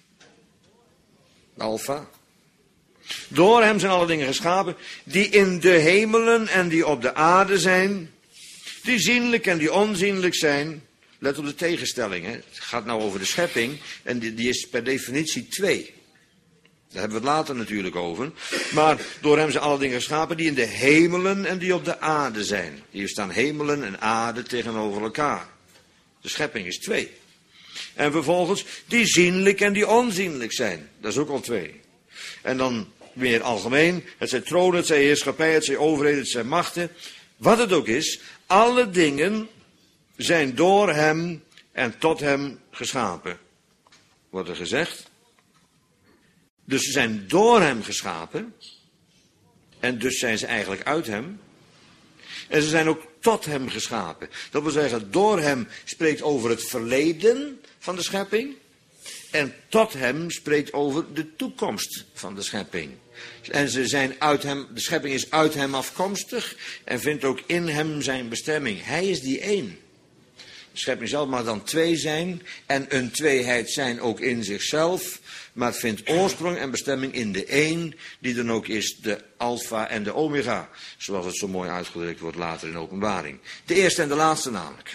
De alfa. Door hem zijn alle dingen geschapen, die in de hemelen en die op de aarde zijn, die zienlijk en die onzienlijk zijn. Let op de tegenstelling, hè. Het gaat nou over de schepping en die is per definitie twee. Daar hebben we het later natuurlijk over. Maar door hem zijn alle dingen geschapen die in de hemelen en die op de aarde zijn. Hier staan hemelen en aarde tegenover elkaar. De schepping is twee. En vervolgens die zienlijk en die onzienlijk zijn. Dat is ook al twee. En dan meer algemeen, het zijn tronen, het zijn heerschappij, het zijn overheden, het zijn machten. Wat het ook is, alle dingen zijn door hem en tot hem geschapen. Wordt er gezegd. Dus ze zijn door hem geschapen. En dus zijn ze eigenlijk uit hem. En ze zijn ook tot hem geschapen. Dat wil zeggen, door hem spreekt over het verleden van de schepping. En tot hem spreekt over de toekomst van de schepping. En ze zijn uit hem, de schepping is uit hem afkomstig en vindt ook in hem zijn bestemming. Hij is die één. De schepping zal maar dan twee zijn en een tweeheid zijn ook in zichzelf. Maar het vindt oorsprong en bestemming in de één, die dan ook is de alfa en de omega. Zoals het zo mooi uitgedrukt wordt later in Openbaring. De eerste en de laatste namelijk.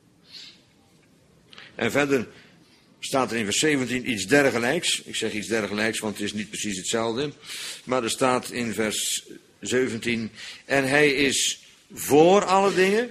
En verder staat er in vers 17 iets dergelijks. Ik zeg iets dergelijks, want het is niet precies hetzelfde. Maar er staat in vers 17, en hij is voor alle dingen.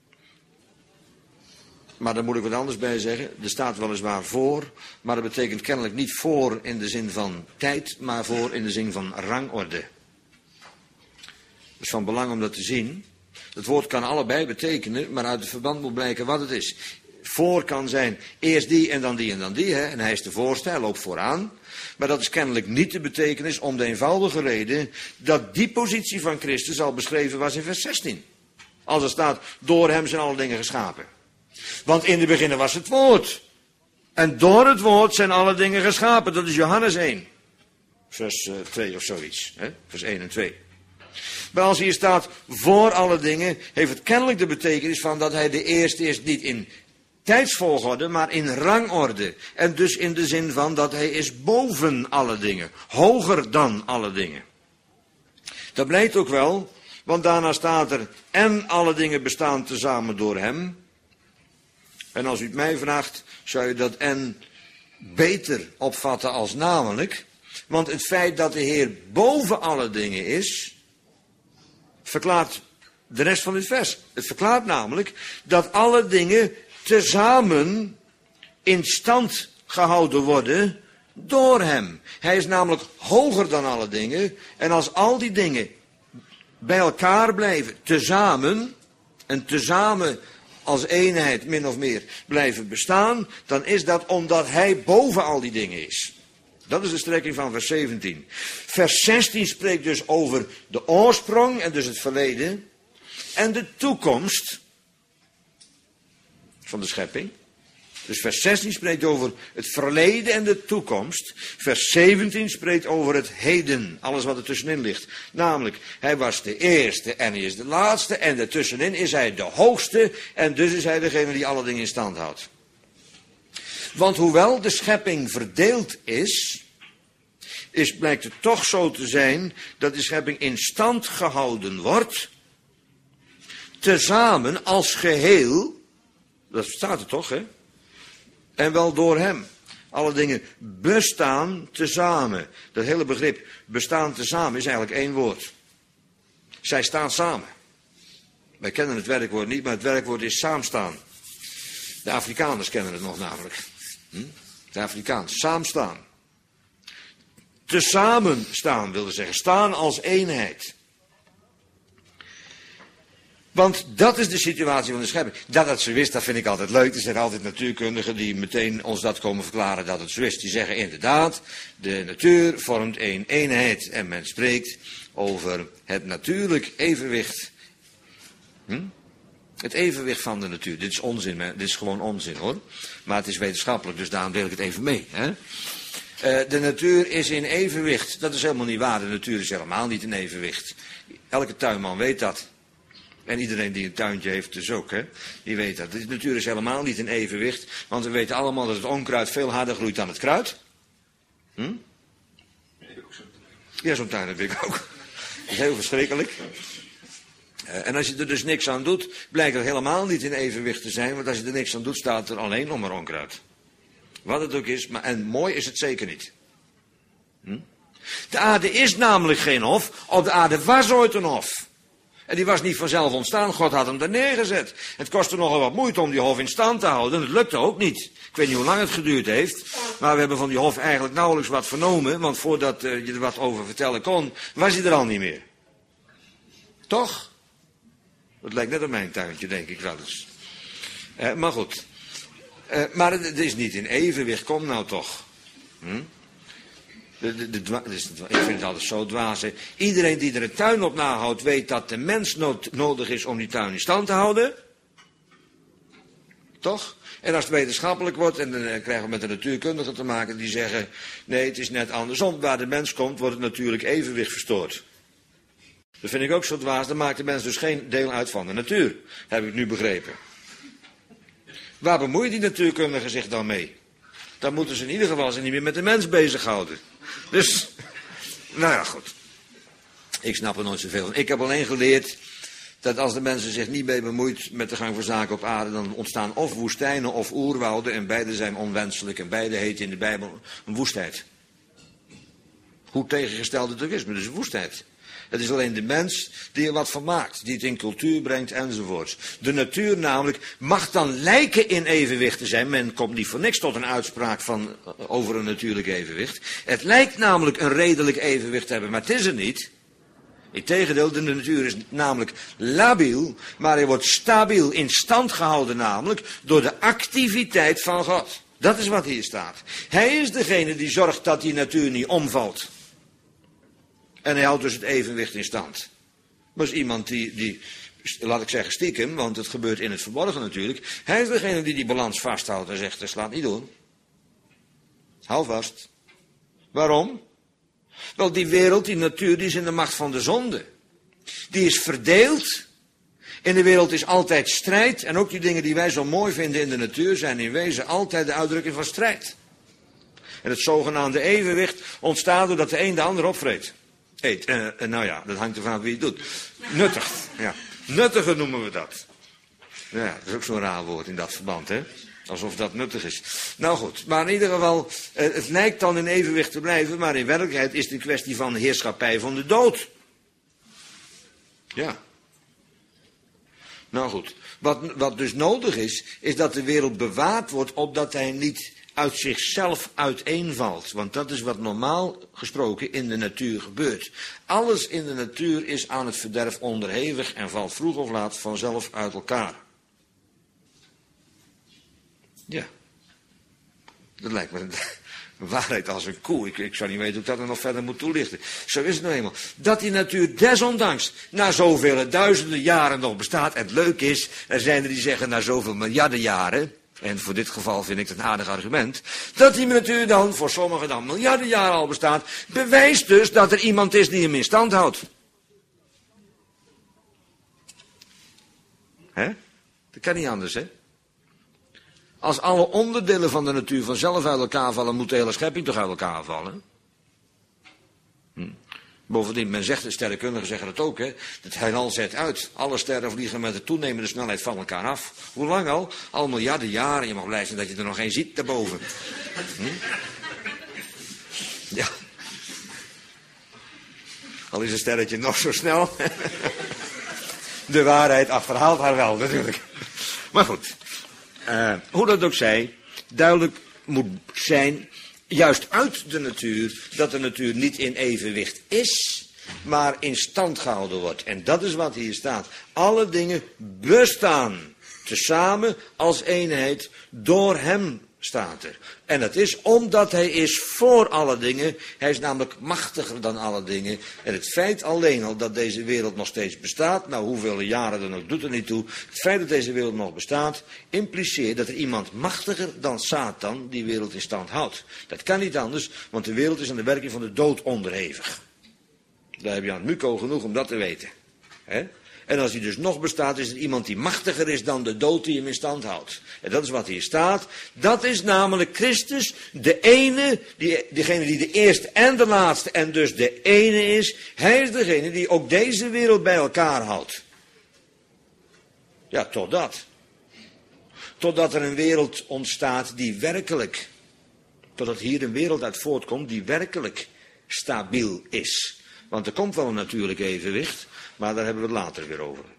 Maar daar moet ik wat anders bij zeggen. Er staat weliswaar voor, maar dat betekent kennelijk niet voor in de zin van tijd, maar voor in de zin van rangorde. Het is van belang om dat te zien. Het woord kan allebei betekenen, maar uit het verband moet blijken wat het is. Voor kan zijn eerst die en dan die en dan die. Hè? En hij is de voorste, hij loopt vooraan. Maar dat is kennelijk niet de betekenis om de eenvoudige reden dat die positie van Christus al beschreven was in vers 16. Als er staat, door hem zijn alle dingen geschapen. Want in de beginnen was het woord. En door het woord zijn alle dingen geschapen. Dat is Johannes 1. Vers 2 of zoiets. Hè? Vers 1 en 2. Maar als hier staat, voor alle dingen, heeft het kennelijk de betekenis van dat hij de eerste is, niet in tijdsvolgorde, maar in rangorde. En dus in de zin van dat hij is boven alle dingen. Hoger dan alle dingen. Dat blijkt ook wel, want daarna staat er, en alle dingen bestaan tezamen door hem. En als u het mij vraagt, zou je dat en beter opvatten als namelijk. Want het feit dat de Heer boven alle dingen is, verklaart de rest van dit vers. Het verklaart namelijk dat alle dingen tezamen in stand gehouden worden door hem. Hij is namelijk hoger dan alle dingen. En als al die dingen bij elkaar blijven, tezamen, en tezamen als eenheid min of meer blijven bestaan, dan is dat omdat hij boven al die dingen is. Dat is de strekking van vers 17. Vers 16 spreekt dus over de oorsprong en dus het verleden en de toekomst van de schepping. Dus vers 16 spreekt over het verleden en de toekomst. Vers 17 spreekt over het heden, alles wat er tussenin ligt. Namelijk, hij was de eerste en hij is de laatste en daartussenin is hij de hoogste en dus is hij degene die alle dingen in stand houdt. Want hoewel de schepping verdeeld is, blijkt het toch zo te zijn dat de schepping in stand gehouden wordt, tezamen als geheel, dat staat er toch, hè? En wel door hem. Alle dingen bestaan tezamen. Dat hele begrip bestaan tezamen is eigenlijk één woord. Zij staan samen. Wij kennen het werkwoord niet, maar het werkwoord is saamstaan. De Afrikaners kennen het nog namelijk. De Afrikaans, saamstaan. Tezamen staan wilde zeggen, staan als eenheid. Want dat is de situatie van de schepping. Dat het zo is, dat vind ik altijd leuk. Er zijn altijd natuurkundigen die meteen ons dat komen verklaren dat het zo is. Die zeggen inderdaad, de natuur vormt één eenheid. En men spreekt over het natuurlijk evenwicht. Het evenwicht van de natuur. Dit is onzin, dit is gewoon onzin hoor. Maar het is wetenschappelijk, dus daarom deel ik het even mee. Hè? De natuur is in evenwicht. Dat is helemaal niet waar. De natuur is helemaal niet in evenwicht. Elke tuinman weet dat. En iedereen die een tuintje heeft dus ook, hè. Die weet dat. De natuur is helemaal niet in evenwicht. Want we weten allemaal dat het onkruid veel harder groeit dan het kruid. Ja, zo'n tuin heb ik ook. Dat is heel verschrikkelijk. En als je er dus niks aan doet, blijkt het helemaal niet in evenwicht te zijn. Want als je er niks aan doet, staat er alleen nog maar onkruid. Wat het ook is, maar en mooi is het zeker niet. De aarde is namelijk geen hof. Op de aarde was ooit een hof. En die was niet vanzelf ontstaan, God had hem daar neergezet. Het kostte nogal wat moeite om die hof in stand te houden. Het lukte ook niet. Ik weet niet hoe lang het geduurd heeft. Maar we hebben van die hof eigenlijk nauwelijks wat vernomen. Want voordat je er wat over vertellen kon, was hij er al niet meer. Toch? Dat lijkt net op mijn tuintje, denk ik wel eens. Maar goed. Maar het is niet in evenwicht, kom nou toch. Ik vind het altijd zo dwaas. Hè. Iedereen die er een tuin op nahoudt, weet dat de mens nodig is om die tuin in stand te houden. Toch? En als het wetenschappelijk wordt, en dan krijgen we met de natuurkundigen te maken, die zeggen, nee, het is net andersom. Waar de mens komt, wordt het natuurlijk evenwicht verstoord. Dat vind ik ook zo dwaas, dan maakt de mens dus geen deel uit van de natuur. Heb ik nu begrepen. Waar bemoeien die natuurkundigen zich dan mee? Dan moeten ze in ieder geval zich niet meer met de mens bezighouden. Dus, nou ja, goed. Ik snap er nooit zoveel van. Ik heb alleen geleerd dat als de mensen zich niet mee bemoeit met de gang van zaken op aarde, dan ontstaan of woestijnen of oerwouden en beide zijn onwenselijk en beide heten in de Bijbel een woestheid. Hoe tegengesteld het ook is, maar het is een woestheid. Het is alleen de mens die er wat van maakt, die het in cultuur brengt enzovoorts. De natuur namelijk mag dan lijken in evenwicht te zijn. Men komt niet voor niks tot een uitspraak over een natuurlijk evenwicht. Het lijkt namelijk een redelijk evenwicht te hebben, maar het is er niet. Integendeel, de natuur is namelijk labiel, maar hij wordt stabiel in stand gehouden namelijk door de activiteit van God. Dat is wat hier staat. Hij is degene die zorgt dat die natuur niet omvalt. En hij houdt dus het evenwicht in stand. Maar is iemand die, laat ik zeggen stiekem, want het gebeurt in het verborgen natuurlijk. Hij is degene die balans vasthoudt en zegt, dat slaat niet door. Hou vast. Waarom? Wel, die wereld, die natuur, die is in de macht van de zonde. Die is verdeeld. In de wereld is altijd strijd. En ook die dingen die wij zo mooi vinden in de natuur zijn in wezen altijd de uitdrukking van strijd. En het zogenaamde evenwicht ontstaat doordat de een de ander opvreet. Nou ja, dat hangt ervan af wie het doet. Nuttig, ja. Nuttiger noemen we dat. Ja, dat is ook zo'n raar woord in dat verband, hè. Alsof dat nuttig is. Nou goed, maar in ieder geval, het lijkt dan in evenwicht te blijven, maar in werkelijkheid is het een kwestie van de heerschappij van de dood. Ja. Nou goed, wat dus nodig is dat de wereld bewaard wordt, opdat hij niet uit zichzelf uiteenvalt. Want dat is wat normaal gesproken in de natuur gebeurt. Alles in de natuur is aan het verderf onderhevig en valt vroeg of laat vanzelf uit elkaar. Ja. Dat lijkt me een waarheid als een koe. Ik zou niet weten hoe ik dat er nog verder moet toelichten. Zo is het nou eenmaal. Dat die natuur desondanks na zoveel duizenden jaren nog bestaat. En het leuk is, er zijn er die zeggen na zoveel miljarden jaren. en voor dit geval vind ik het een aardig argument, dat die natuur dan, voor sommigen dan miljarden jaren al bestaat, bewijst dus dat er iemand is die hem in stand houdt. Hè? Dat kan niet anders, hè? Als alle onderdelen van de natuur vanzelf uit elkaar vallen, moet de hele schepping toch uit elkaar vallen? Bovendien, men zegt, de sterrenkundigen zeggen het ook, hè. Het heelal zet uit. Alle sterren vliegen met de toenemende snelheid van elkaar af. Hoe lang al? Al miljarden jaren. Je mag blij zijn dat je er nog één ziet daarboven. Ja. Al is een sterretje nog zo snel. De waarheid achterhaalt haar wel, natuurlijk. Maar goed. Hoe dat ook zij, duidelijk moet zijn, juist uit de natuur, dat de natuur niet in evenwicht is, maar in stand gehouden wordt. En dat is wat hier staat. Alle dingen bestaan tezamen als eenheid, door hem staat er. En dat is omdat hij is voor alle dingen. Hij is namelijk machtiger dan alle dingen. En het feit alleen al dat deze wereld nog steeds bestaat, nou hoeveel jaren dan ook, doet er niet toe. Het feit dat deze wereld nog bestaat, impliceert dat er iemand machtiger dan Satan die wereld in stand houdt. Dat kan niet anders, want de wereld is aan de werking van de dood onderhevig. Daar heb je aan het muco genoeg om dat te weten. Hè? En als hij dus nog bestaat, is er iemand die machtiger is dan de dood die hem in stand houdt. En dat is wat hier staat. Dat is namelijk Christus, de ene, degene die de eerste en de laatste en dus de ene is. Hij is degene die ook deze wereld bij elkaar houdt. Ja, totdat. Totdat er een wereld ontstaat die werkelijk, totdat hier een wereld uit voortkomt die werkelijk stabiel is. Want er komt wel een natuurlijk evenwicht, maar daar hebben we het later weer over.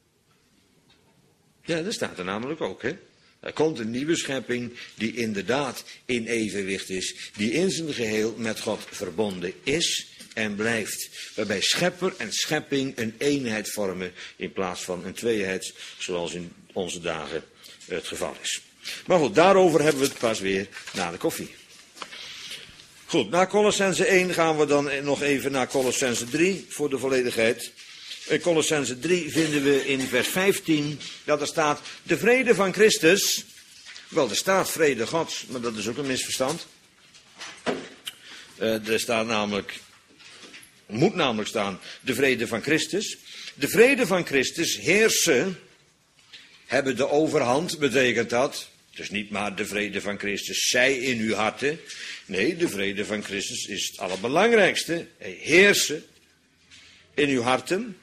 Ja, dat staat er namelijk ook, hè. Er komt een nieuwe schepping die inderdaad in evenwicht is, die in zijn geheel met God verbonden is en blijft. Waarbij schepper en schepping een eenheid vormen in plaats van een tweeheid, zoals in onze dagen het geval is. Maar goed, daarover hebben we het pas weer na de koffie. Goed, na Colossense 1 gaan we dan nog even naar Colossense 3 voor de volledigheid. In Colossense 3 vinden we in vers 15 dat er staat de vrede van Christus. Wel, er staat vrede Gods, maar dat is ook een misverstand. Er staat namelijk, moet namelijk staan, de vrede van Christus. De vrede van Christus heersen, hebben de overhand, betekent dat. Dus niet maar de vrede van Christus zij in uw harten. Nee, de vrede van Christus is het allerbelangrijkste. Hij heersen in uw harten.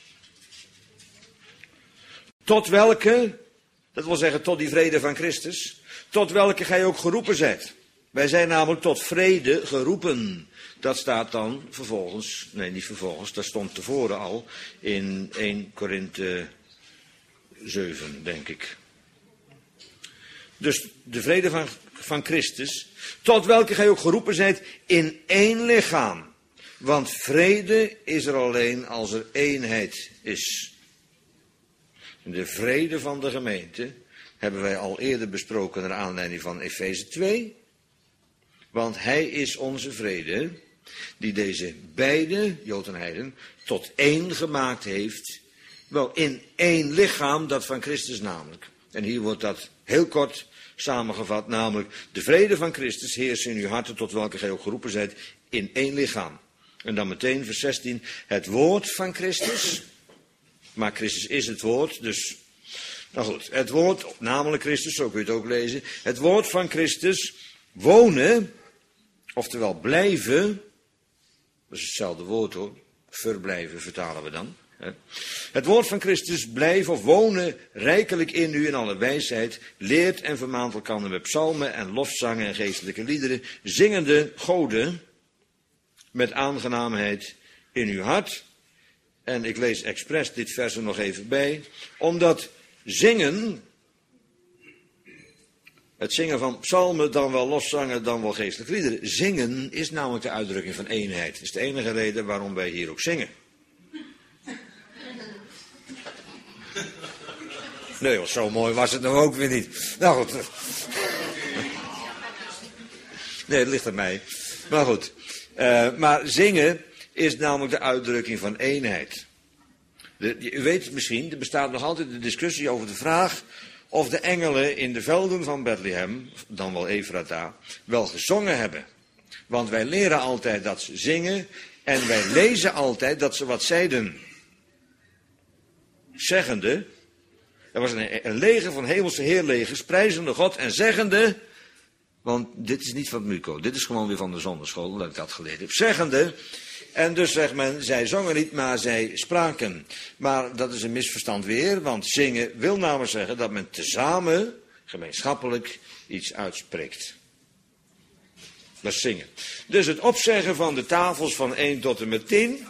Tot welke, dat wil zeggen tot die vrede van Christus, tot welke gij ook geroepen zijt. Wij zijn namelijk tot vrede geroepen. Dat staat dan vervolgens, nee niet vervolgens, dat stond tevoren al in 1 Korinthe 7, denk ik. Dus de vrede van Christus, tot welke gij ook geroepen zijt in één lichaam. Want vrede is er alleen als er eenheid is. De vrede van de gemeente hebben wij al eerder besproken naar aanleiding van Efeze 2. Want hij is onze vrede, die deze beide, Jood en Heiden, tot één gemaakt heeft. Wel, in één lichaam, dat van Christus namelijk. En hier wordt dat heel kort samengevat, namelijk de vrede van Christus heerst in uw harten, tot welke gij ook geroepen zijt, in één lichaam. En dan meteen vers 16, het woord van Christus. Maar Christus is het woord, dus, nou goed, het woord, namelijk Christus, zo kun je het ook lezen. Het woord van Christus, wonen, oftewel blijven, dat is hetzelfde woord hoor, verblijven vertalen we dan. Het woord van Christus, blijven of wonen rijkelijk in u in alle wijsheid, leert en vermaant elkander met psalmen en lofzangen en geestelijke liederen, zingende goden met aangenaamheid in uw hart. En ik lees expres dit vers er nog even bij, omdat zingen, het zingen van psalmen, dan wel lofzangen, dan wel geestelijke liederen. Zingen is namelijk de uitdrukking van eenheid. Dat is de enige reden waarom wij hier ook zingen. Nee, joh, zo mooi was het nou ook weer niet. Nou goed. Nee, het ligt aan mij. Maar goed. Maar zingen is namelijk de uitdrukking van eenheid. U weet het misschien, er bestaat nog altijd de discussie over de vraag of de engelen in de velden van Bethlehem, dan wel Efrata, wel gezongen hebben. Want wij leren altijd dat ze zingen en wij lezen altijd dat ze wat zeiden. Zeggende, er was een leger van hemelse heerlegers, prijzende God en zeggende, want dit is niet van Muco, dit is gewoon weer van de zonderschool, dat ik dat geleerd heb. Zeggende, en dus zegt men, zij zongen niet, maar zij spraken. Maar dat is een misverstand weer, want zingen wil namelijk zeggen dat men tezamen, gemeenschappelijk, iets uitspreekt. Dat is zingen. Dus het opzeggen van de tafels van 1 tot en met 10...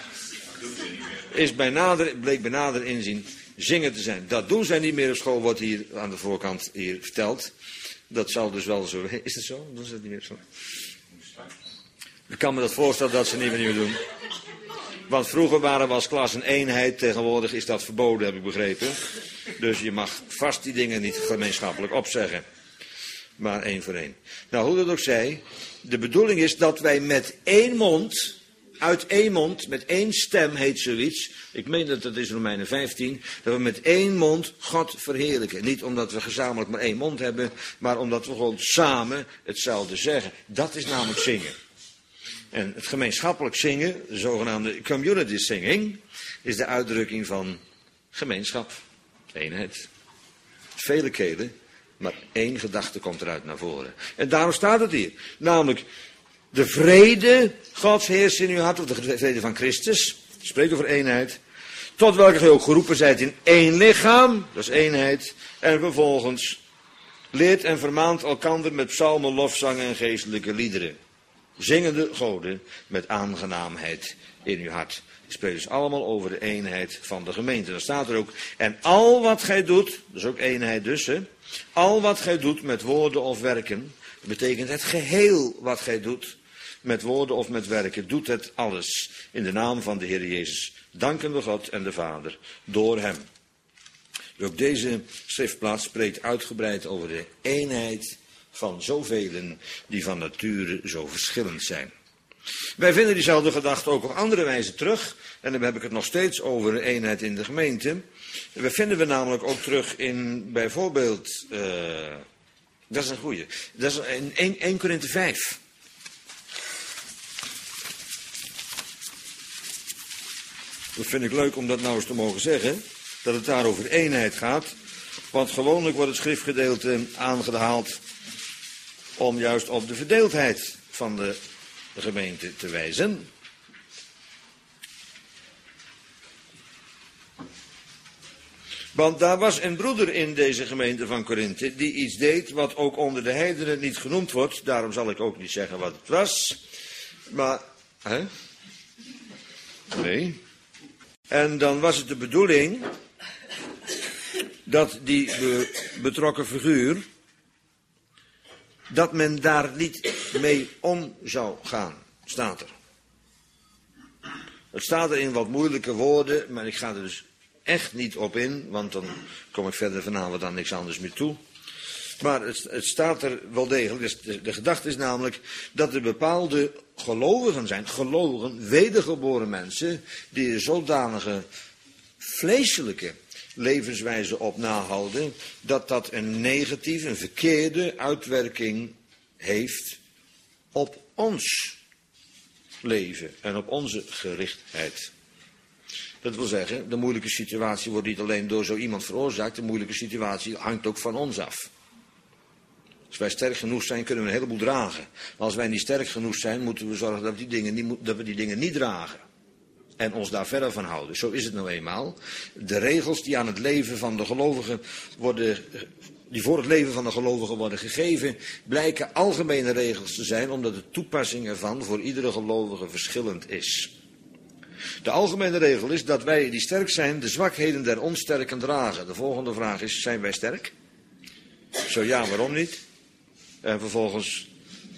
bleek bij nader inzien zingen te zijn. Dat doen zij niet meer op school, wordt hier aan de voorkant hier verteld. Dat zal dus wel zo... Is dat zo? Doen ze dat niet meer zo? Ik kan me dat voorstellen dat ze niet meer doen. Want vroeger waren we als klas een eenheid, tegenwoordig is dat verboden, heb ik begrepen. Dus je mag vast die dingen niet gemeenschappelijk opzeggen. Maar 1 voor 1. Nou, hoe dat ook zij, de bedoeling is dat wij met 1 mond... Uit 1 mond, met 1 stem heet zoiets. Ik meen dat is Romeinen 15. Dat we met 1 mond God verheerlijken. Niet omdat we gezamenlijk maar 1 mond hebben. Maar omdat we gewoon samen hetzelfde zeggen. Dat is namelijk zingen. En het gemeenschappelijk zingen, de zogenaamde community singing, is de uitdrukking van gemeenschap. Eenheid. Vele kelen, maar 1 gedachte komt eruit naar voren. En daarom staat het hier. Namelijk... De vrede Gods heerst in uw hart, of de vrede van Christus, spreekt over eenheid, tot welke gij ook geroepen zijt in 1 lichaam, dat is eenheid, en vervolgens leert en vermaant elkander met psalmen, lofzangen en geestelijke liederen, zingende goden met aangenaamheid in uw hart. Het spreekt dus allemaal over de eenheid van de gemeente. Dan staat er ook, en al wat gij doet, dat is ook eenheid dus, hè, al wat gij doet met woorden of werken, dat betekent het geheel wat gij doet, met woorden of met werken, doet het alles in de naam van de Heer Jezus, dankende God en de Vader, door hem. Dus ook deze schriftplaats spreekt uitgebreid over de eenheid van zoveel die van nature zo verschillend zijn. Wij vinden diezelfde gedachte ook op andere wijze terug, en dan heb ik het nog steeds over de eenheid in de gemeente. We vinden we namelijk ook terug in bijvoorbeeld, dat is een goeie, dat is in 1 Korinthe 5. Dat vind ik leuk om dat nou eens te mogen zeggen, dat het daar over eenheid gaat. Want gewoonlijk wordt het schriftgedeelte aangehaald om juist op de verdeeldheid van de gemeente te wijzen. Want daar was een broeder in deze gemeente van Korinthe die iets deed wat ook onder de heidenen niet genoemd wordt. Daarom zal ik ook niet zeggen wat het was. Maar, hè? Nee. En dan was het de bedoeling dat die betrokken figuur, dat men daar niet mee om zou gaan, staat er. Het staat er in wat moeilijke woorden, maar ik ga er dus echt niet op in, want dan kom ik verder vanavond aan niks anders meer toe. Maar het staat er wel degelijk. Dus de gedachte is namelijk dat er bepaalde gelovigen zijn, gelovigen, wedergeboren mensen, die een zodanige vleeselijke levenswijze op nahouden, dat dat een negatieve, een verkeerde uitwerking heeft op ons leven en op onze gerichtheid. Dat wil zeggen, de moeilijke situatie wordt niet alleen door zo iemand veroorzaakt, de moeilijke situatie hangt ook van ons af. Als wij sterk genoeg zijn, kunnen we een heleboel dragen. Maar als wij niet sterk genoeg zijn, moeten we zorgen dat we die dingen niet dragen. En ons daar verder van houden. Zo is het nou eenmaal. De regels die aan het leven van de gelovigen die voor het leven van de gelovigen worden gegeven, blijken algemene regels te zijn, omdat de toepassing ervan voor iedere gelovige verschillend is. De algemene regel is dat wij die sterk zijn, de zwakheden der onsterken dragen. De volgende vraag is, zijn wij sterk? Zo ja, waarom niet? En vervolgens,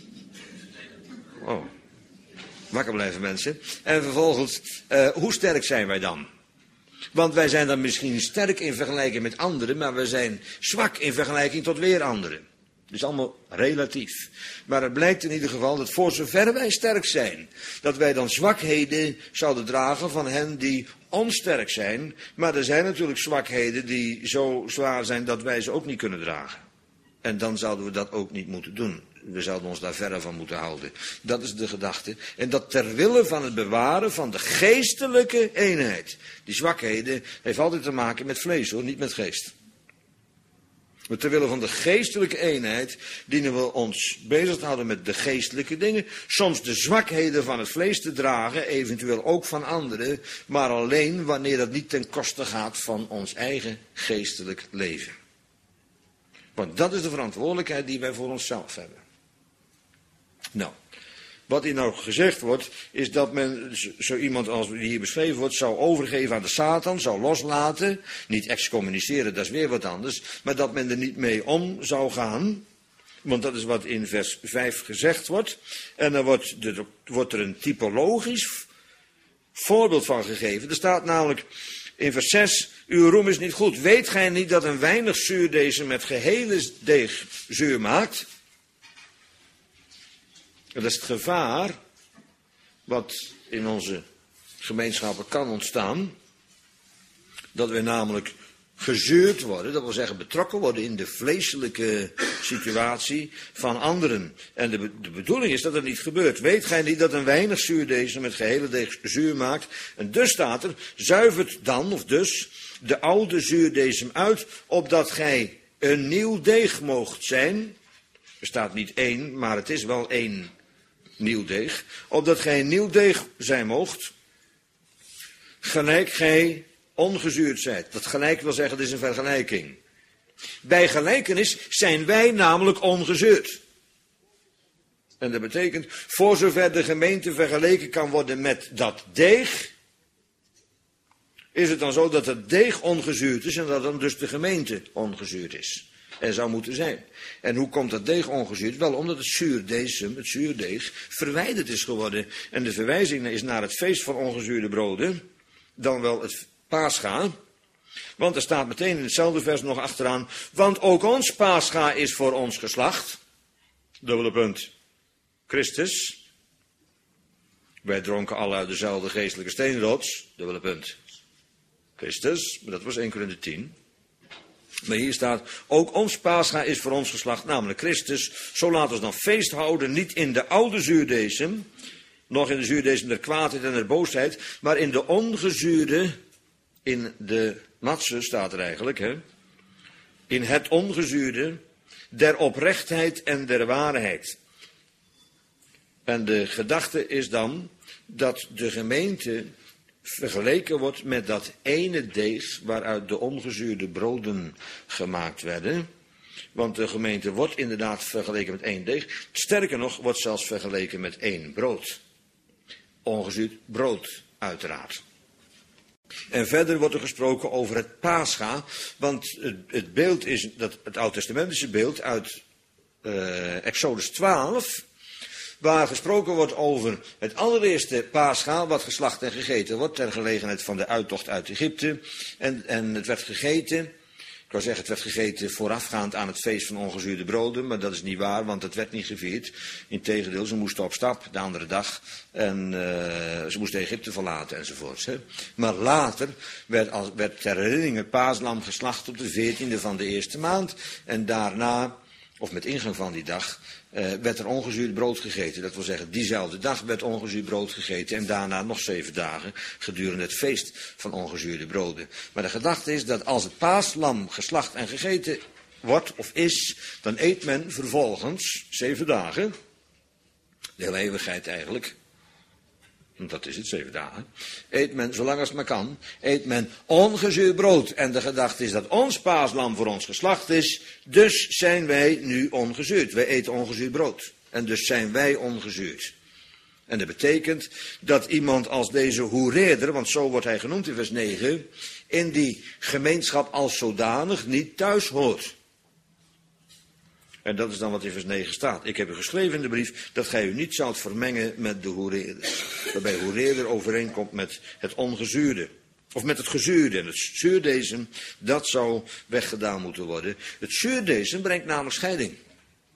wakker blijven mensen. En vervolgens, hoe sterk zijn wij dan? Want wij zijn dan misschien sterk in vergelijking met anderen, maar we zijn zwak in vergelijking tot weer anderen. Het is allemaal relatief. Maar het blijkt in ieder geval dat voor zover wij sterk zijn, dat wij dan zwakheden zouden dragen van hen die onsterk zijn. Maar er zijn natuurlijk zwakheden die zo zwaar zijn dat wij ze ook niet kunnen dragen. En dan zouden we dat ook niet moeten doen. We zouden ons daar verre van moeten houden. Dat is de gedachte. En dat ter wille van het bewaren van de geestelijke eenheid. Die zwakheden heeft altijd te maken met vlees hoor, niet met geest. Maar ter wille van de geestelijke eenheid dienen we ons bezig te houden met de geestelijke dingen. Soms de zwakheden van het vlees te dragen, eventueel ook van anderen. Maar alleen wanneer dat niet ten koste gaat van ons eigen geestelijk leven. Want dat is de verantwoordelijkheid die wij voor onszelf hebben. Nou, wat hier nou gezegd wordt, is dat men zo iemand als die hier beschreven wordt, zou overgeven aan de Satan, zou loslaten. Niet excommuniceren, dat is weer wat anders. Maar dat men er niet mee om zou gaan. Want dat is wat in vers 5 gezegd wordt. En dan wordt er een typologisch voorbeeld van gegeven. Er staat namelijk in vers 6, uw roem is niet goed. Weet gij niet dat een weinig zuurdezen met gehele deeg zuur maakt? En dat is het gevaar wat in onze gemeenschappen kan ontstaan. Dat we namelijk gezeurd worden, dat wil zeggen betrokken worden in de vleeselijke situatie van anderen. En de bedoeling is dat het niet gebeurt. Weet gij niet dat een weinig zuurdezen met gehele deeg zuur maakt? En dus staat er, zuivert dan, of dus, de oude zuurdeesem uit, opdat gij een nieuw deeg moogt zijn. Er staat niet één, maar het is wel één nieuw deeg. Opdat gij een nieuw deeg zijn moogt, gelijk gij ongezuurd zijt. Dat gelijk wil zeggen, het is een vergelijking. Bij gelijkenis zijn wij namelijk ongezuurd. En dat betekent, voor zover de gemeente vergeleken kan worden met dat deeg, is het dan zo dat het deeg ongezuurd is en dat dan dus de gemeente ongezuurd is. En zou moeten zijn. En hoe komt dat deeg ongezuurd? Wel, omdat het zuurdeeg, verwijderd is geworden. En de verwijzing is naar het feest van ongezuurde broden, dan wel het Pascha. Want er staat meteen in hetzelfde vers nog achteraan, want ook ons Pascha is voor ons geslacht. Dubbele punt. Christus. Wij dronken alle uit dezelfde geestelijke steenrots. Dubbele punt. Christus, maar dat was 1 Korinthe 10. Maar hier staat, ook ons Pascha is voor ons geslacht, namelijk Christus. Zo laten we dan feest houden, niet in de oude zuurdesem, nog in de zuurdesem der kwaadheid en der boosheid, maar in de ongezuurde, in de matse staat er eigenlijk, hè? In het ongezuurde der oprechtheid en der waarheid. En de gedachte is dan dat de gemeente vergeleken wordt met dat ene deeg waaruit de ongezuurde broden gemaakt werden. Want de gemeente wordt inderdaad vergeleken met één deeg. Sterker nog, wordt zelfs vergeleken met één brood. Ongezuurd brood, uiteraard. En verder wordt er gesproken over het Pascha, want het beeld is, het oud-testamentische beeld uit Exodus 12... waar gesproken wordt over het allereerste Pascha, wat geslacht en gegeten wordt, ter gelegenheid van de uittocht uit Egypte. En het werd gegeten, ik wou zeggen, het werd gegeten voorafgaand aan het feest van ongezuurde broden, maar dat is niet waar, want het werd niet gevierd. Integendeel, ze moesten op stap de andere dag en ze moesten Egypte verlaten enzovoorts. Hè. Maar later werd ter herinnering het paaslam geslacht op de 14e van de eerste maand en daarna, of met ingang van die dag, werd er ongezuurd brood gegeten. Dat wil zeggen, diezelfde dag werd ongezuurd brood gegeten en daarna nog 7 dagen gedurende het feest van ongezuurde broden. Maar de gedachte is dat als het paaslam geslacht en gegeten wordt of is, dan eet men vervolgens 7 dagen, de hele eeuwigheid eigenlijk, want dat is het, 7 dagen, eet men, zolang als het maar kan, eet men ongezuurd brood. En de gedachte is dat ons paaslam voor ons geslacht is, dus zijn wij nu ongezuurd. Wij eten ongezuurd brood. En dus zijn wij ongezuurd. En dat betekent dat iemand als deze hoereerder, want zo wordt hij genoemd in vers 9, in die gemeenschap als zodanig niet thuis hoort. En dat is dan wat in vers 9 staat. Ik heb u geschreven in de brief dat gij u niet zoudt vermengen met de hoereerder. Waarbij hoereerder overeenkomt met het ongezuurde. Of met het gezuurde. En het zuurdesem, dat zou weggedaan moeten worden. Het zuurdesem brengt namelijk scheiding.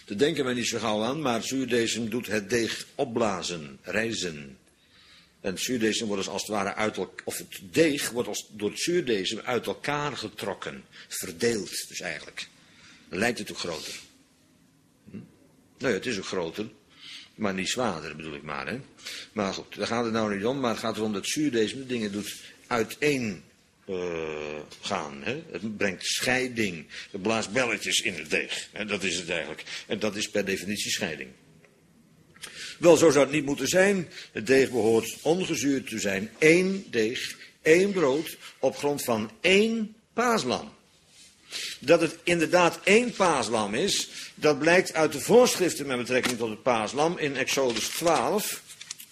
Daar denken wij niet zo gauw aan, maar zuurdesem doet het deeg opblazen, rijzen. En het zuurdesem wordt dus als het ware of het deeg wordt door het zuurdesem uit elkaar getrokken. Verdeeld dus eigenlijk. Dan lijkt het ook groter. Nou ja, het is ook groter, maar niet zwaarder bedoel ik maar. Hè? Maar goed, daar gaat het nou niet om, maar het gaat erom dat zuurdesem de dingen doet uiteen gaan. Hè? Het brengt scheiding. Het blaast belletjes in het deeg. Hè? Dat is het eigenlijk. En dat is per definitie scheiding. Wel, zo zou het niet moeten zijn. Het deeg behoort ongezuurd te zijn. 1 deeg, 1 brood, op grond van 1 paaslam. Dat het inderdaad 1 paaslam is, dat blijkt uit de voorschriften met betrekking tot het paaslam in Exodus 12.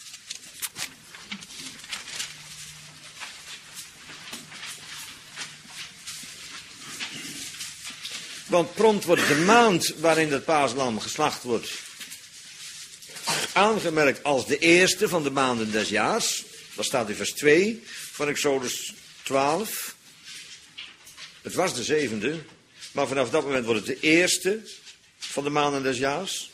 Want prompt wordt de maand waarin het paaslam geslacht wordt aangemerkt als de eerste van de maanden des jaars. Dat staat in vers 2 van Exodus 12. Het was de 7e, maar vanaf dat moment wordt het de eerste van de maanden des jaars.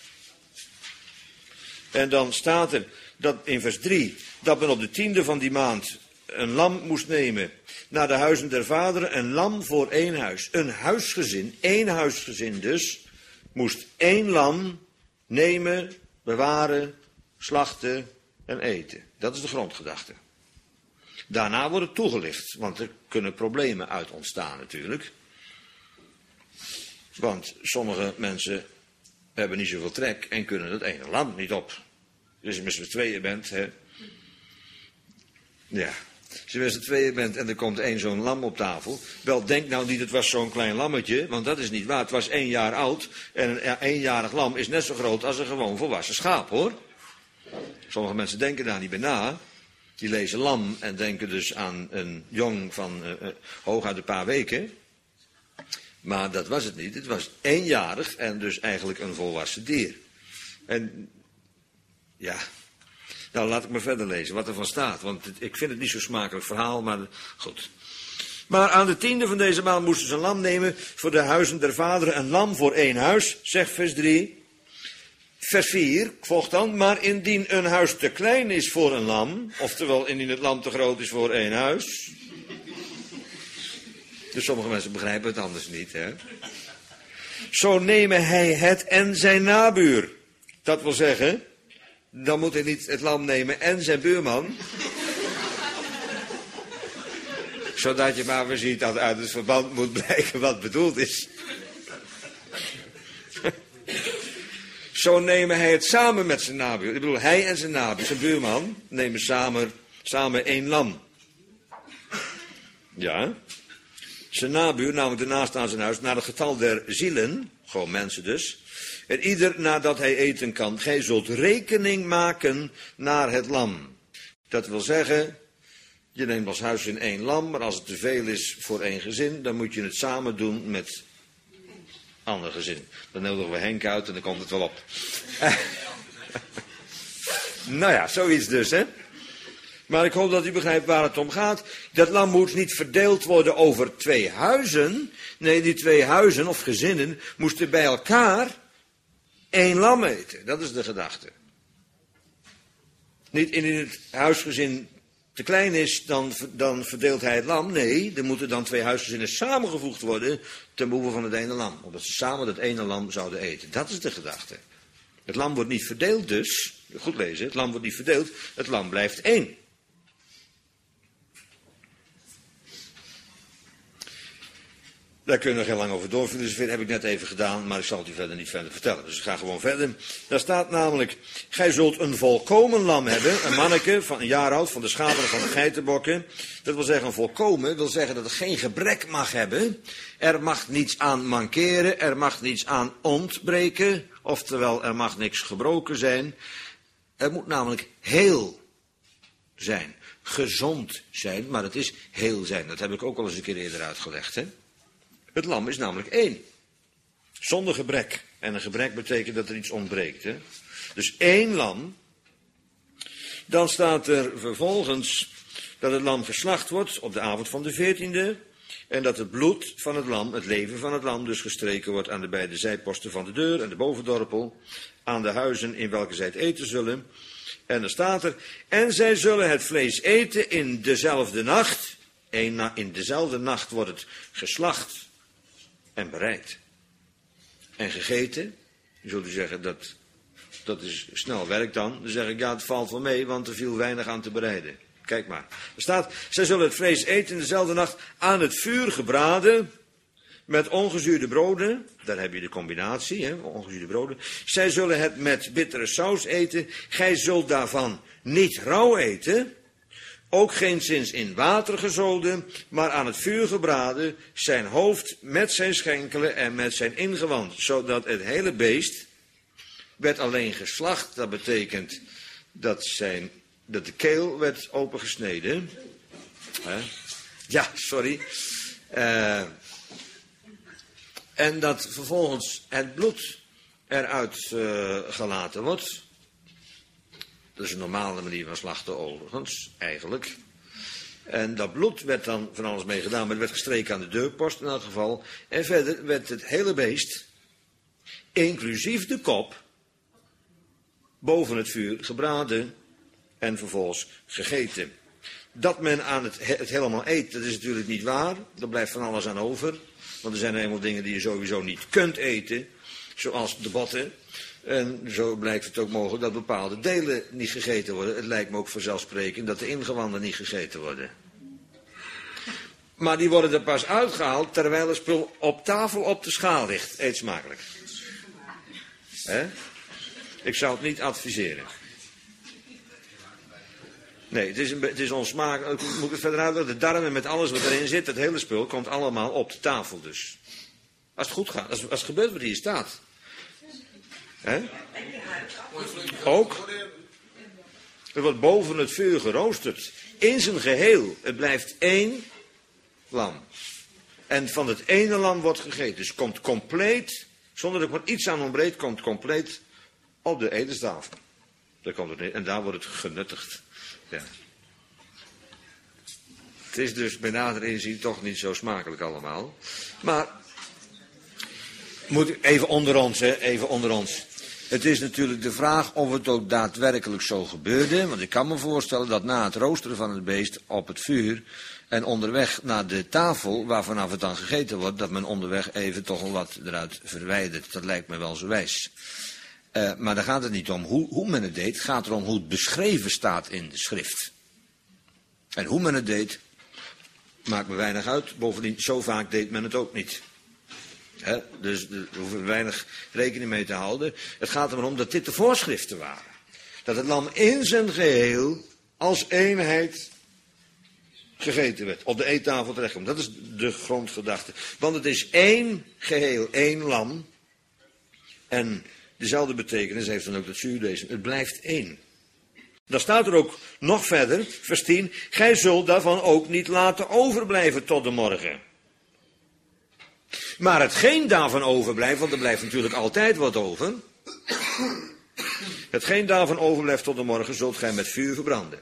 En dan staat er dat in vers 3 dat men op de 10e van die maand een lam moest nemen naar de huizen der vaderen, een lam voor 1 huis. Een huisgezin, 1 huisgezin dus, moest 1 lam nemen, bewaren, slachten en eten. Dat is de grondgedachte. Daarna wordt het toegelicht, want er kunnen problemen uit ontstaan natuurlijk. Want sommige mensen hebben niet zoveel trek en kunnen dat ene lam niet op. Dus als je met z'n tweeën bent, hè. Ja, als je met z'n tweeën bent en er komt 1 zo'n lam op tafel. Wel, denk nou niet, het was zo'n klein lammetje, want dat is niet waar. Het was 1 jaar oud en een 1-jarig lam is net zo groot als een gewoon volwassen schaap, hoor. Sommige mensen denken daar niet bij na. Die lezen lam en denken dus aan een jong van hooguit een paar weken. Maar dat was het niet. Het was 1-jarig en dus eigenlijk een volwassen dier. En ja, nou laat ik maar verder lezen wat er van staat. Want ik vind het niet zo'n smakelijk verhaal, maar goed. Maar aan de 10e van deze maand moesten ze een lam nemen voor de huizen der vaderen. Een lam voor 1 huis, zegt vers 3. Vers 4 volgt dan, maar indien een huis te klein is voor een lam, oftewel indien het lam te groot is voor 1 huis. Dus sommige mensen begrijpen het anders niet, hè. Zo nemen hij het en zijn nabuur. Dat wil zeggen, dan moet hij niet het lam nemen en zijn buurman. Zodat je maar weer ziet dat uit het verband moet blijken wat bedoeld is. Zo nemen hij het samen met zijn nabuur. Ik bedoel, hij en zijn nabuur, zijn buurman, nemen samen 1 lam. Ja. Zijn nabuur, namelijk de naast aan zijn huis, naar het getal der zielen, gewoon mensen dus. En ieder nadat hij eten kan, gij zult rekening maken naar het lam. Dat wil zeggen, je neemt als huis in 1 lam, maar als het te veel is voor 1 gezin, dan moet je het samen doen met ander gezin. Dan nodigen we Henk uit en dan komt het wel op. Nou ja, zoiets dus, hè. Maar ik hoop dat u begrijpt waar het om gaat. Dat lam moet niet verdeeld worden over 2 huizen. Nee, die 2 huizen of gezinnen moesten bij elkaar 1 lam eten. Dat is de gedachte. Niet in het huisgezin te klein is, dan verdeelt hij het lam. Nee, er moeten dan 2 huisgezinnen samengevoegd worden ten behoeve van het ene lam. Omdat ze samen dat ene lam zouden eten. Dat is de gedachte. Het lam wordt niet verdeeld dus. Goed lezen, het lam wordt niet verdeeld. Het lam blijft 1. Daar kunnen we heel lang over doorfilosoferen. Heb ik net even gedaan, maar ik zal het u verder niet vertellen. Dus ik ga gewoon verder. Daar staat namelijk, gij zult een volkomen lam hebben, een manneke van 1 jaar oud, van de schabelen van de geitenbokken. Dat wil zeggen, een volkomen, wil zeggen dat het geen gebrek mag hebben. Er mag niets aan mankeren, er mag niets aan ontbreken, oftewel er mag niks gebroken zijn. Er moet namelijk heel zijn, gezond zijn, maar het is heel zijn. Dat heb ik ook al eens een keer eerder uitgelegd, hè. Het lam is namelijk 1. Zonder gebrek. En een gebrek betekent dat er iets ontbreekt. Hè? Dus 1 lam. Dan staat er vervolgens dat het lam geslacht wordt op de avond van de 14e. En dat het bloed van het lam, het leven van het lam, dus gestreken wordt aan de beide zijposten van de deur en de bovendorpel, aan de huizen in welke zij het eten zullen. En er staat er, en zij zullen het vlees eten in dezelfde nacht. In dezelfde nacht wordt het geslacht en bereid. En gegeten. Je zult u zeggen, dat is snel werk dan. Dan zeg ik, ja, het valt wel mee, want er viel weinig aan te bereiden. Kijk maar. Er staat, zij zullen het vlees eten in dezelfde nacht aan het vuur gebraden, met ongezuurde broden. Daar heb je de combinatie, hè, ongezuurde broden. Zij zullen het met bittere saus eten. Gij zult daarvan niet rauw eten, ook geenszins in water gezolden, maar aan het vuur gebraden, zijn hoofd met zijn schenkelen en met zijn ingewand, zodat het hele beest werd alleen geslacht. Dat betekent dat de keel werd opengesneden. Ja, sorry. En dat vervolgens het bloed eruit gelaten wordt. Dat is een normale manier van slachten overigens, eigenlijk. En dat bloed werd dan van alles mee gedaan, maar het werd gestreken aan de deurpost in elk geval. En verder werd het hele beest, inclusief de kop, boven het vuur gebraden en vervolgens gegeten. Dat men aan het helemaal eet, dat is natuurlijk niet waar. Er blijft van alles aan over. Want er zijn helemaal dingen die je sowieso niet kunt eten. Zoals de botten. En zo blijkt het ook mogelijk dat bepaalde delen niet gegeten worden. Het lijkt me ook vanzelfsprekend dat de ingewanden niet gegeten worden. Maar die worden er pas uitgehaald terwijl het spul op tafel op de schaal ligt. Eet smakelijk. Hè? Ik zou het niet adviseren. Nee, het is onsmakelijk. Moet ik het verder uitleggen? De darmen met alles wat erin zit, het hele spul, komt allemaal op de tafel dus. Als het goed gaat, als het gebeurt wat hier staat. Hè? Ook. Er wordt boven het vuur geroosterd. In zijn geheel. Het blijft één lam. En van het ene lam wordt gegeten. Dus komt compleet, zonder dat er maar iets aan ontbreekt, komt compleet op de etenstafel. Daar komt het in, en daar wordt het genuttigd. Ja. Het is dus bij nader inzien toch niet zo smakelijk allemaal. Maar, even onder ons, hè, even onder ons. Het is natuurlijk de vraag of het ook daadwerkelijk zo gebeurde. Want ik kan me voorstellen dat na het roosteren van het beest op het vuur en onderweg naar de tafel, waarvanaf het dan gegeten wordt, dat men onderweg even toch wat eruit verwijdert. Dat lijkt me wel zo wijs. Maar daar gaat het niet om hoe men het deed. Het gaat erom hoe het beschreven staat in de schrift. En hoe men het deed, maakt me weinig uit. Bovendien, zo vaak deed men het ook niet. Dus daar hoeven we weinig rekening mee te houden. Het gaat er maar om dat dit de voorschriften waren. Dat het lam in zijn geheel als eenheid gegeten werd. Op de eettafel terechtkomt. Dat is de grondgedachte. Want het is één geheel, één lam. En dezelfde betekenis heeft dan ook dat zuurdeesem. Het blijft één. Dan staat er ook nog verder, vers 10. Gij zult daarvan ook niet laten overblijven tot de morgen. Maar hetgeen daarvan overblijft, want er blijft natuurlijk altijd wat over. Hetgeen daarvan overblijft tot de morgen zult gij met vuur verbranden.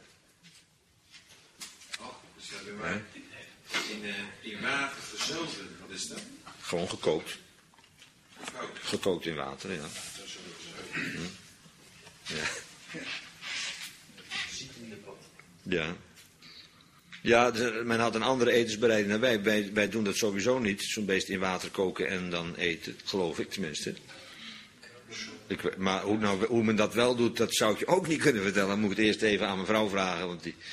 Dus hebben wij in water gezouten. Wat is dat? Gewoon gekookt. Gekookt in water, ja. Ja. Ja. Ja, men had een andere etensbereiding dan wij. Wij doen dat sowieso niet. Zo'n beest in water koken en dan eten. Geloof ik tenminste. Maar hoe men dat wel doet, dat zou ik je ook niet kunnen vertellen. Dan moet ik het eerst even aan mijn vrouw vragen. Want die,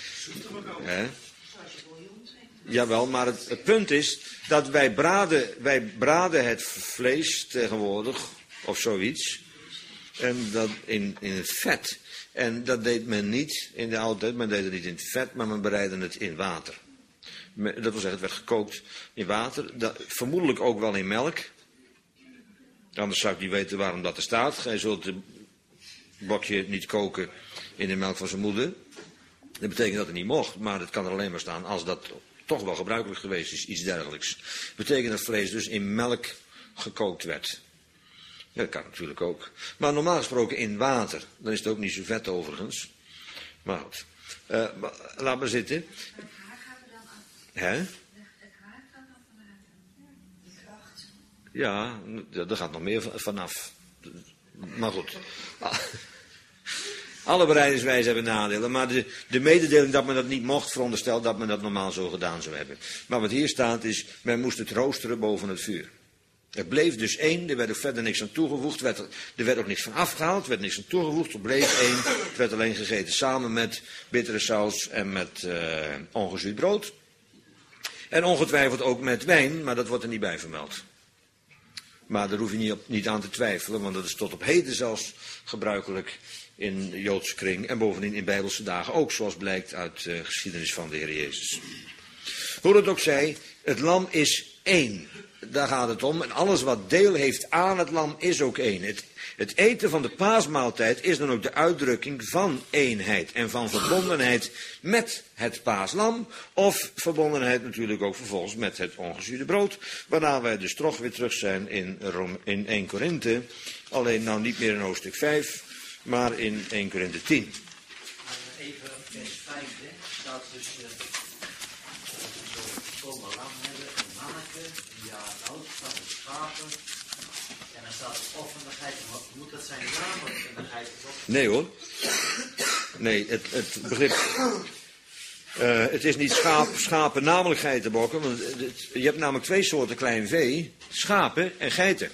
jawel, maar het punt is dat wij braden het vlees tegenwoordig. Of zoiets. En dat in het vet. En dat deed men niet in de oude tijd. Men deed het niet in het vet, maar men bereidde het in water. Dat wil zeggen, het werd gekookt in water. Vermoedelijk ook wel in melk. Anders zou ik niet weten waarom dat er staat. Gij zult het bokje niet koken in de melk van zijn moeder. Dat betekent dat het niet mocht, maar het kan er alleen maar staan als dat toch wel gebruikelijk geweest is, iets dergelijks. Dat betekent dat vlees dus in melk gekookt werd. Ja, dat kan natuurlijk ook. Maar normaal gesproken in water. Dan is het ook niet zo vet overigens. Maar goed. Laat maar zitten. Het haar gaat er dan af. Hè? Het haar gaat dan Ja, er gaat nog meer vanaf. Maar goed. Alle bereidingswijzen hebben nadelen, maar de mededeling dat men dat niet mocht, veronderstelt dat men dat normaal zo gedaan zou hebben. Maar wat hier staat is, men moest het roosteren boven het vuur. Er bleef dus één, er werd ook verder niks aan toegevoegd, er werd ook niks van afgehaald, er werd niks aan toegevoegd, er bleef één, het werd alleen gegeten samen met bittere saus en met ongezuurd brood. En ongetwijfeld ook met wijn, maar dat wordt er niet bij vermeld. Maar daar hoef je niet aan te twijfelen, want dat is tot op heden zelfs gebruikelijk in de Joodse kring en bovendien in Bijbelse dagen ook, zoals blijkt uit de geschiedenis van de Heer Jezus. Hoe het ook zij, het lam is één. Daar gaat het om. En alles wat deel heeft aan het lam is ook één. Het eten van de paasmaaltijd is dan ook de uitdrukking van eenheid en van verbondenheid met het paaslam. Of verbondenheid natuurlijk ook vervolgens met het ongezuurde brood. Waarna wij dus toch weer terug zijn in 1 Korinthe. Alleen nou niet meer in hoofdstuk 5, maar in 1 Korinthe 10. Even vers 5, staat dus zo'n lam hebben, een manneke, een jaar oud, van de schapen. En dan staat het of van de geiten. Moet dat zijn naam van de geiten? Nee hoor. Nee, het begrip. Het is niet schapen namelijk geitenbokken. Want je hebt namelijk 2 soorten klein vee: schapen en geiten.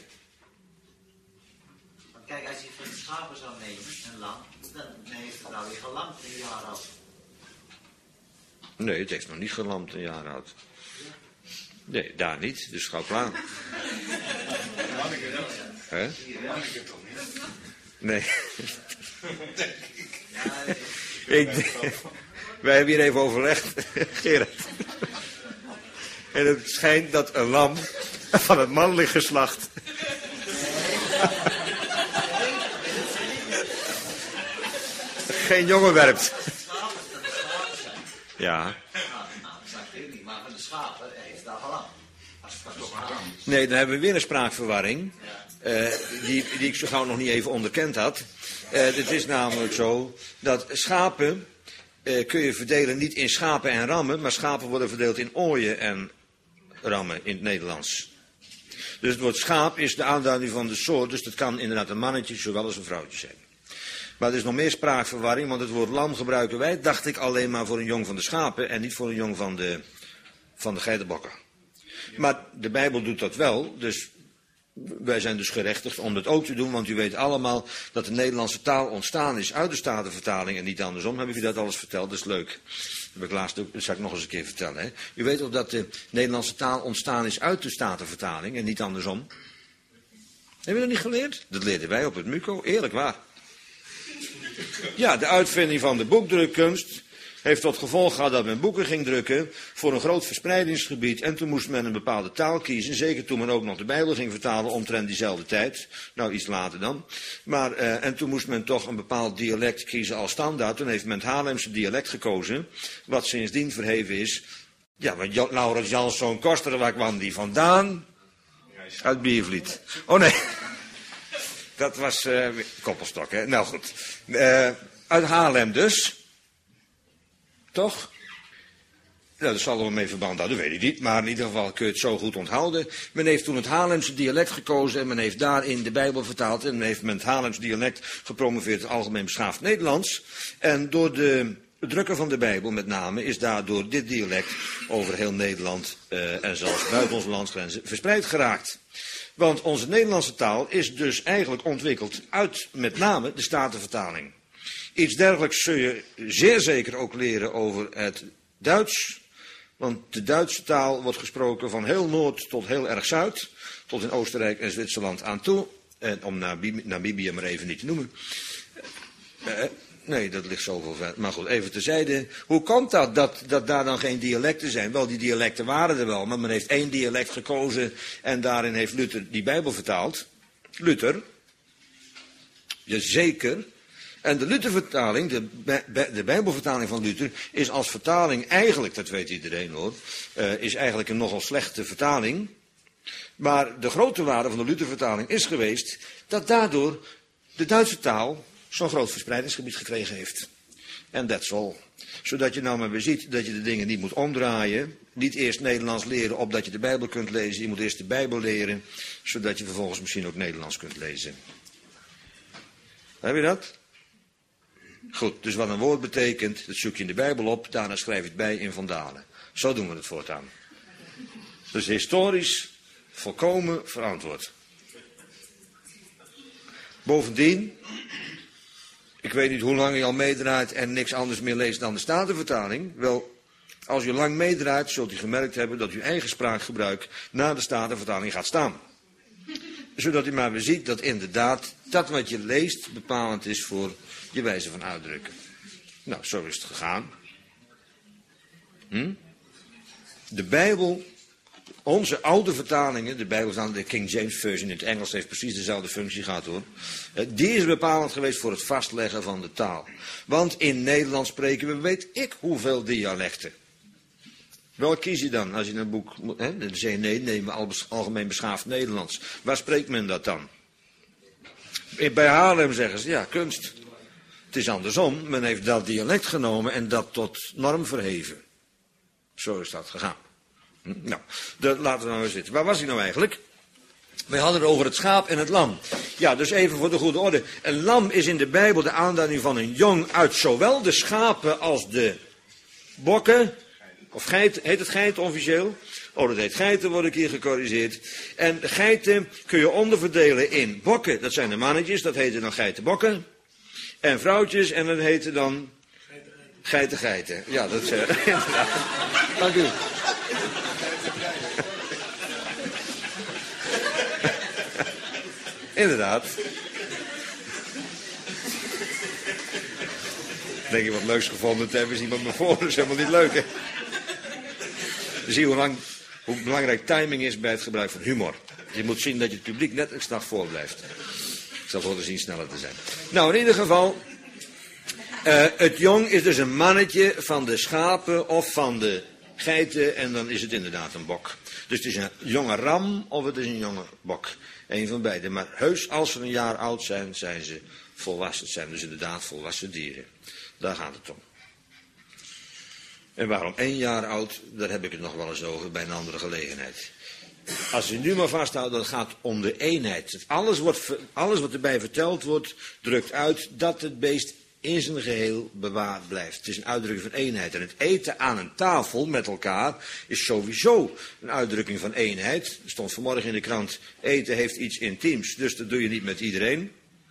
Want kijk, als je van de schapen zou nemen, een lam, dan heeft het nou weer gelamd een jaar oud. Nee, het heeft nog niet gelamd een jaar oud. Nee, daar niet. Dus gauw klaar. Hè? Nee. Wij hebben hier even overlegd, Gerard. En het schijnt dat een lam van het mannelijk geslacht geen jongen werpt. Ja. Nou, dat zeg ik niet, maar van de schapen heeft dat gelamd. Nee, dan hebben we weer een spraakverwarring. Die ik zo gauw nog niet even onderkend had. Het is namelijk zo dat schapen kun je verdelen niet in schapen en rammen, maar schapen worden verdeeld in ooien en rammen in het Nederlands. Dus het woord schaap is de aanduiding van de soort, dus dat kan inderdaad een mannetje zowel als een vrouwtje zijn. Maar er is nog meer spraakverwarring, want het woord lam gebruiken wij, dacht ik, alleen maar voor een jong van de schapen en niet voor een jong van de geitenbokken. Maar de Bijbel doet dat wel, dus wij zijn dus gerechtigd om dat ook te doen, want u weet allemaal dat de Nederlandse taal ontstaan is uit de Statenvertaling en niet andersom. Heb ik u dat alles verteld? Dat is leuk. Dat heb ik laatst ook, dat zal ik nog eens een keer vertellen. Hè? U weet ook dat de Nederlandse taal ontstaan is uit de Statenvertaling en niet andersom. Hebben we dat niet geleerd? Dat leerden wij op het MUCO, eerlijk waar. Ja, de uitvinding van de boekdrukkunst heeft tot gevolg gehad dat men boeken ging drukken voor een groot verspreidingsgebied. En toen moest men een bepaalde taal kiezen. Zeker toen men ook nog de Bijbel ging vertalen omtrent diezelfde tijd. Nou, iets later dan. Maar, en toen moest men toch een bepaald dialect kiezen als standaard. Toen heeft men het Haarlemse dialect gekozen. Wat sindsdien verheven is. Ja, maar Laurens Janszoon Koster, waar kwam die vandaan? Uit Biervliet. Oh nee. Dat was Koppelstok, hè. Nou goed. Uit Haarlem dus. Toch? Nou, dat zal er wel mee verband houden, dat weet ik niet. Maar in ieder geval kun je het zo goed onthouden. Men heeft toen het Haarlemse dialect gekozen en men heeft daarin de Bijbel vertaald. En men heeft met het Haarlemse dialect gepromoveerd het algemeen beschaafd Nederlands. En door de drukken van de Bijbel met name is daardoor dit dialect over heel Nederland en zelfs buiten onze landsgrenzen verspreid geraakt. Want onze Nederlandse taal is dus eigenlijk ontwikkeld uit met name de Statenvertaling. Iets dergelijks zul je zeer zeker ook leren over het Duits. Want de Duitse taal wordt gesproken van heel Noord tot heel erg Zuid. Tot in Oostenrijk en Zwitserland aan toe. En om Namibië maar even niet te noemen. Nee, dat ligt zoveel ver. Maar goed, even terzijde. Hoe komt dat daar dan geen dialecten zijn? Wel, die dialecten waren er wel. Maar men heeft 1 dialect gekozen. En daarin heeft Luther die Bijbel vertaald. Luther. Jazeker. En de Luthervertaling, de Bijbelvertaling van Luther, is als vertaling eigenlijk, dat weet iedereen hoor, is eigenlijk een nogal slechte vertaling. Maar de grote waarde van de Luthervertaling is geweest dat daardoor de Duitse taal zo'n groot verspreidingsgebied gekregen heeft. En that's all. Zodat je nou maar weer ziet dat je de dingen niet moet omdraaien. Niet eerst Nederlands leren opdat je de Bijbel kunt lezen. Je moet eerst de Bijbel leren, zodat je vervolgens misschien ook Nederlands kunt lezen. Heb je dat? Goed, dus wat een woord betekent, dat zoek je in de Bijbel op, daarna schrijf je het bij in Van Dalen. Zo doen we het voortaan. Dus historisch volkomen verantwoord. Bovendien, ik weet niet hoe lang u al meedraait en niks anders meer leest dan de Statenvertaling. Wel, als u lang meedraait, zult u gemerkt hebben dat uw eigen spraakgebruik na de Statenvertaling gaat staan. Zodat u maar weer ziet dat inderdaad dat wat je leest bepalend is voor je wijze van uitdrukken. Nou, zo is het gegaan. De Bijbel, onze oude vertalingen, de Bijbel van de King James Version in het Engels heeft precies dezelfde functie gehad hoor. Die is bepalend geweest voor het vastleggen van de taal. Want in Nederland spreken we weet ik hoeveel dialecten. Welk kies je dan als je een boek, de CNE nemen we algemeen beschaafd Nederlands. Waar spreekt men dat dan? Bij Haarlem zeggen ze, ja, kunst. Het is andersom, men heeft dat dialect genomen en dat tot norm verheven. Zo is dat gegaan. Nou, laten we nou weer zitten. Waar was hij nou eigenlijk? Wij hadden het over het schaap en het lam. Ja, dus even voor de goede orde. Een lam is in de Bijbel de aanduiding van een jong uit zowel de schapen als de bokken. Of geiten, heet het geiten officieel? Oh, dat heet geiten, word ik hier gecorrigeerd. En geiten kun je onderverdelen in bokken, dat zijn de mannetjes, dat heten dan geitenbokken. En vrouwtjes, en dat heten dan geiten. Ja, dat is inderdaad. Dank u. Inderdaad. Denk je wat leuks gevonden te hebben, is iemand me voor, dat is helemaal niet leuk, hè? Zie je hoe belangrijk timing is bij het gebruik van humor. Je moet zien dat je het publiek net een slag voor blijft. Ik zal voor te zien sneller te zijn. Nou, in ieder geval, het jong is dus een mannetje van de schapen of van de geiten en dan is het inderdaad een bok. Dus het is een jonge ram of het is een jonge bok. Eén van beide. Maar heus, als ze een jaar oud zijn, zijn ze volwassen. Het zijn dus inderdaad volwassen dieren. Daar gaat het om. En waarom 1 jaar oud, daar heb ik het nog wel eens over bij een andere gelegenheid. Als u nu maar vasthoudt, dat het gaat om de eenheid. Alles wat erbij verteld wordt, drukt uit dat het beest in zijn geheel bewaard blijft. Het is een uitdrukking van eenheid. En het eten aan een tafel met elkaar is sowieso een uitdrukking van eenheid. Er stond vanmorgen in de krant, eten heeft iets intiems, dus dat doe je niet met iedereen.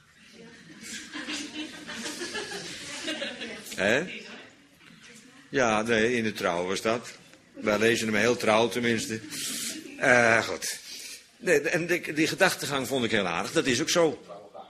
Hè? Ja, nee, in de Trouw was dat. Wij lezen hem heel trouw tenminste. Goed. Nee, en die gedachtegang vond ik heel aardig. Dat is ook zo.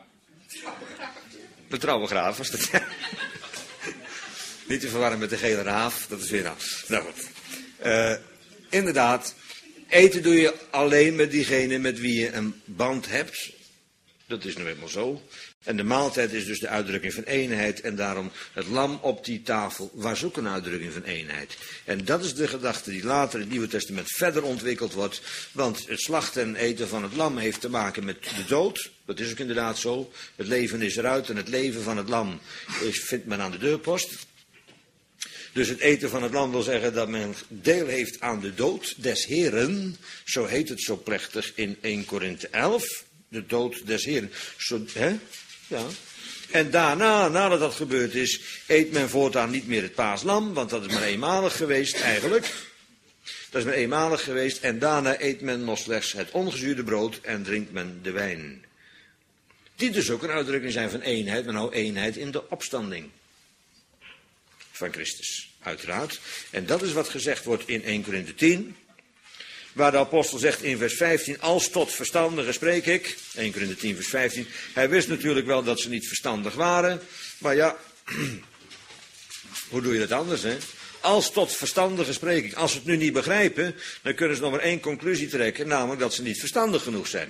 De trouwe graaf was dat. Niet te verwarren met de gele raaf. Dat is weer af. Nou goed. Inderdaad. Eten doe je alleen met diegene met wie je een band hebt. Dat is nu eenmaal zo. En de maaltijd is dus de uitdrukking van eenheid. En daarom het lam op die tafel was ook een uitdrukking van eenheid. En dat is de gedachte die later in het Nieuwe Testament verder ontwikkeld wordt. Want het slachten en eten van het lam heeft te maken met de dood. Dat is ook inderdaad zo. Het leven is eruit en het leven van het lam vindt men aan de deurpost. Dus het eten van het lam wil zeggen dat men deel heeft aan de dood des Heren. Zo heet het zo plechtig in 1 Korinthe 11. De dood des Heren. Zo, hè? Ja. En daarna, nadat dat gebeurd is, eet men voortaan niet meer het paaslam, want dat is maar eenmalig geweest eigenlijk. Dat is maar eenmalig geweest en daarna eet men nog slechts het ongezuurde brood en drinkt men de wijn. Die dus ook een uitdrukking zijn van eenheid, maar nou eenheid in de opstanding van Christus, uiteraard. En dat is wat gezegd wordt in 1 Korinthe 10. Waar de apostel zegt in vers 15, als tot verstandigen spreek ik. 1 Korinthe 10 vers 15. Hij wist natuurlijk wel dat ze niet verstandig waren. Maar ja, hoe doe je dat anders, hè? Als tot verstandigen spreek ik. Als ze het nu niet begrijpen, dan kunnen ze nog maar 1 conclusie trekken. Namelijk dat ze niet verstandig genoeg zijn.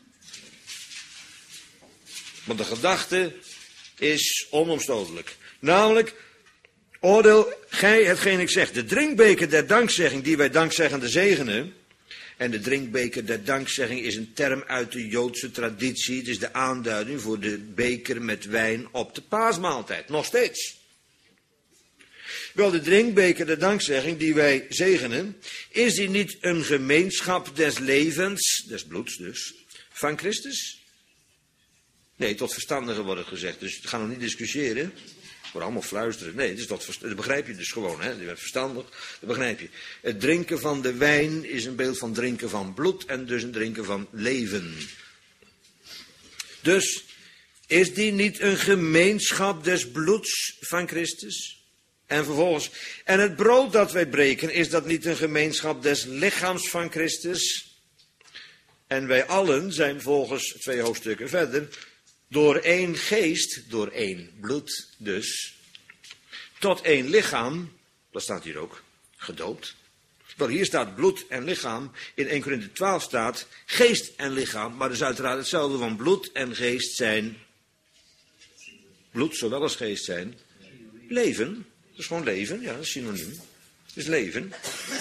Want de gedachte is onomstotelijk. Namelijk, oordeel gij hetgeen ik zeg. De drinkbeker der dankzegging die wij dankzeggende zegenen. En de drinkbeker der dankzegging is een term uit de Joodse traditie. Het is de aanduiding voor de beker met wijn op de paasmaaltijd. Nog steeds. Wel, de drinkbeker, de dankzegging die wij zegenen, is die niet een gemeenschap des levens, des bloeds dus, van Christus? Nee, tot verstandigen wordt het gezegd, dus we gaan nog niet discussiëren. Voor allemaal fluisteren. Nee, het is dat begrijp je dus gewoon. Hè? Je bent verstandig, dat begrijp je. Het drinken van de wijn is een beeld van drinken van bloed en dus een drinken van leven. Dus is die niet een gemeenschap des bloeds van Christus? En vervolgens, en het brood dat wij breken, is dat niet een gemeenschap des lichaams van Christus? En wij allen zijn volgens 2 hoofdstukken verder door één geest, door één bloed dus, tot één lichaam, dat staat hier ook, gedoopt. Wel, hier staat bloed en lichaam, in 1 Korinthe 12 staat geest en lichaam, maar dat is uiteraard hetzelfde, want bloed en geest zijn, bloed zowel als geest zijn, leven. Dat is gewoon leven, ja, dat is synoniem. Het is leven.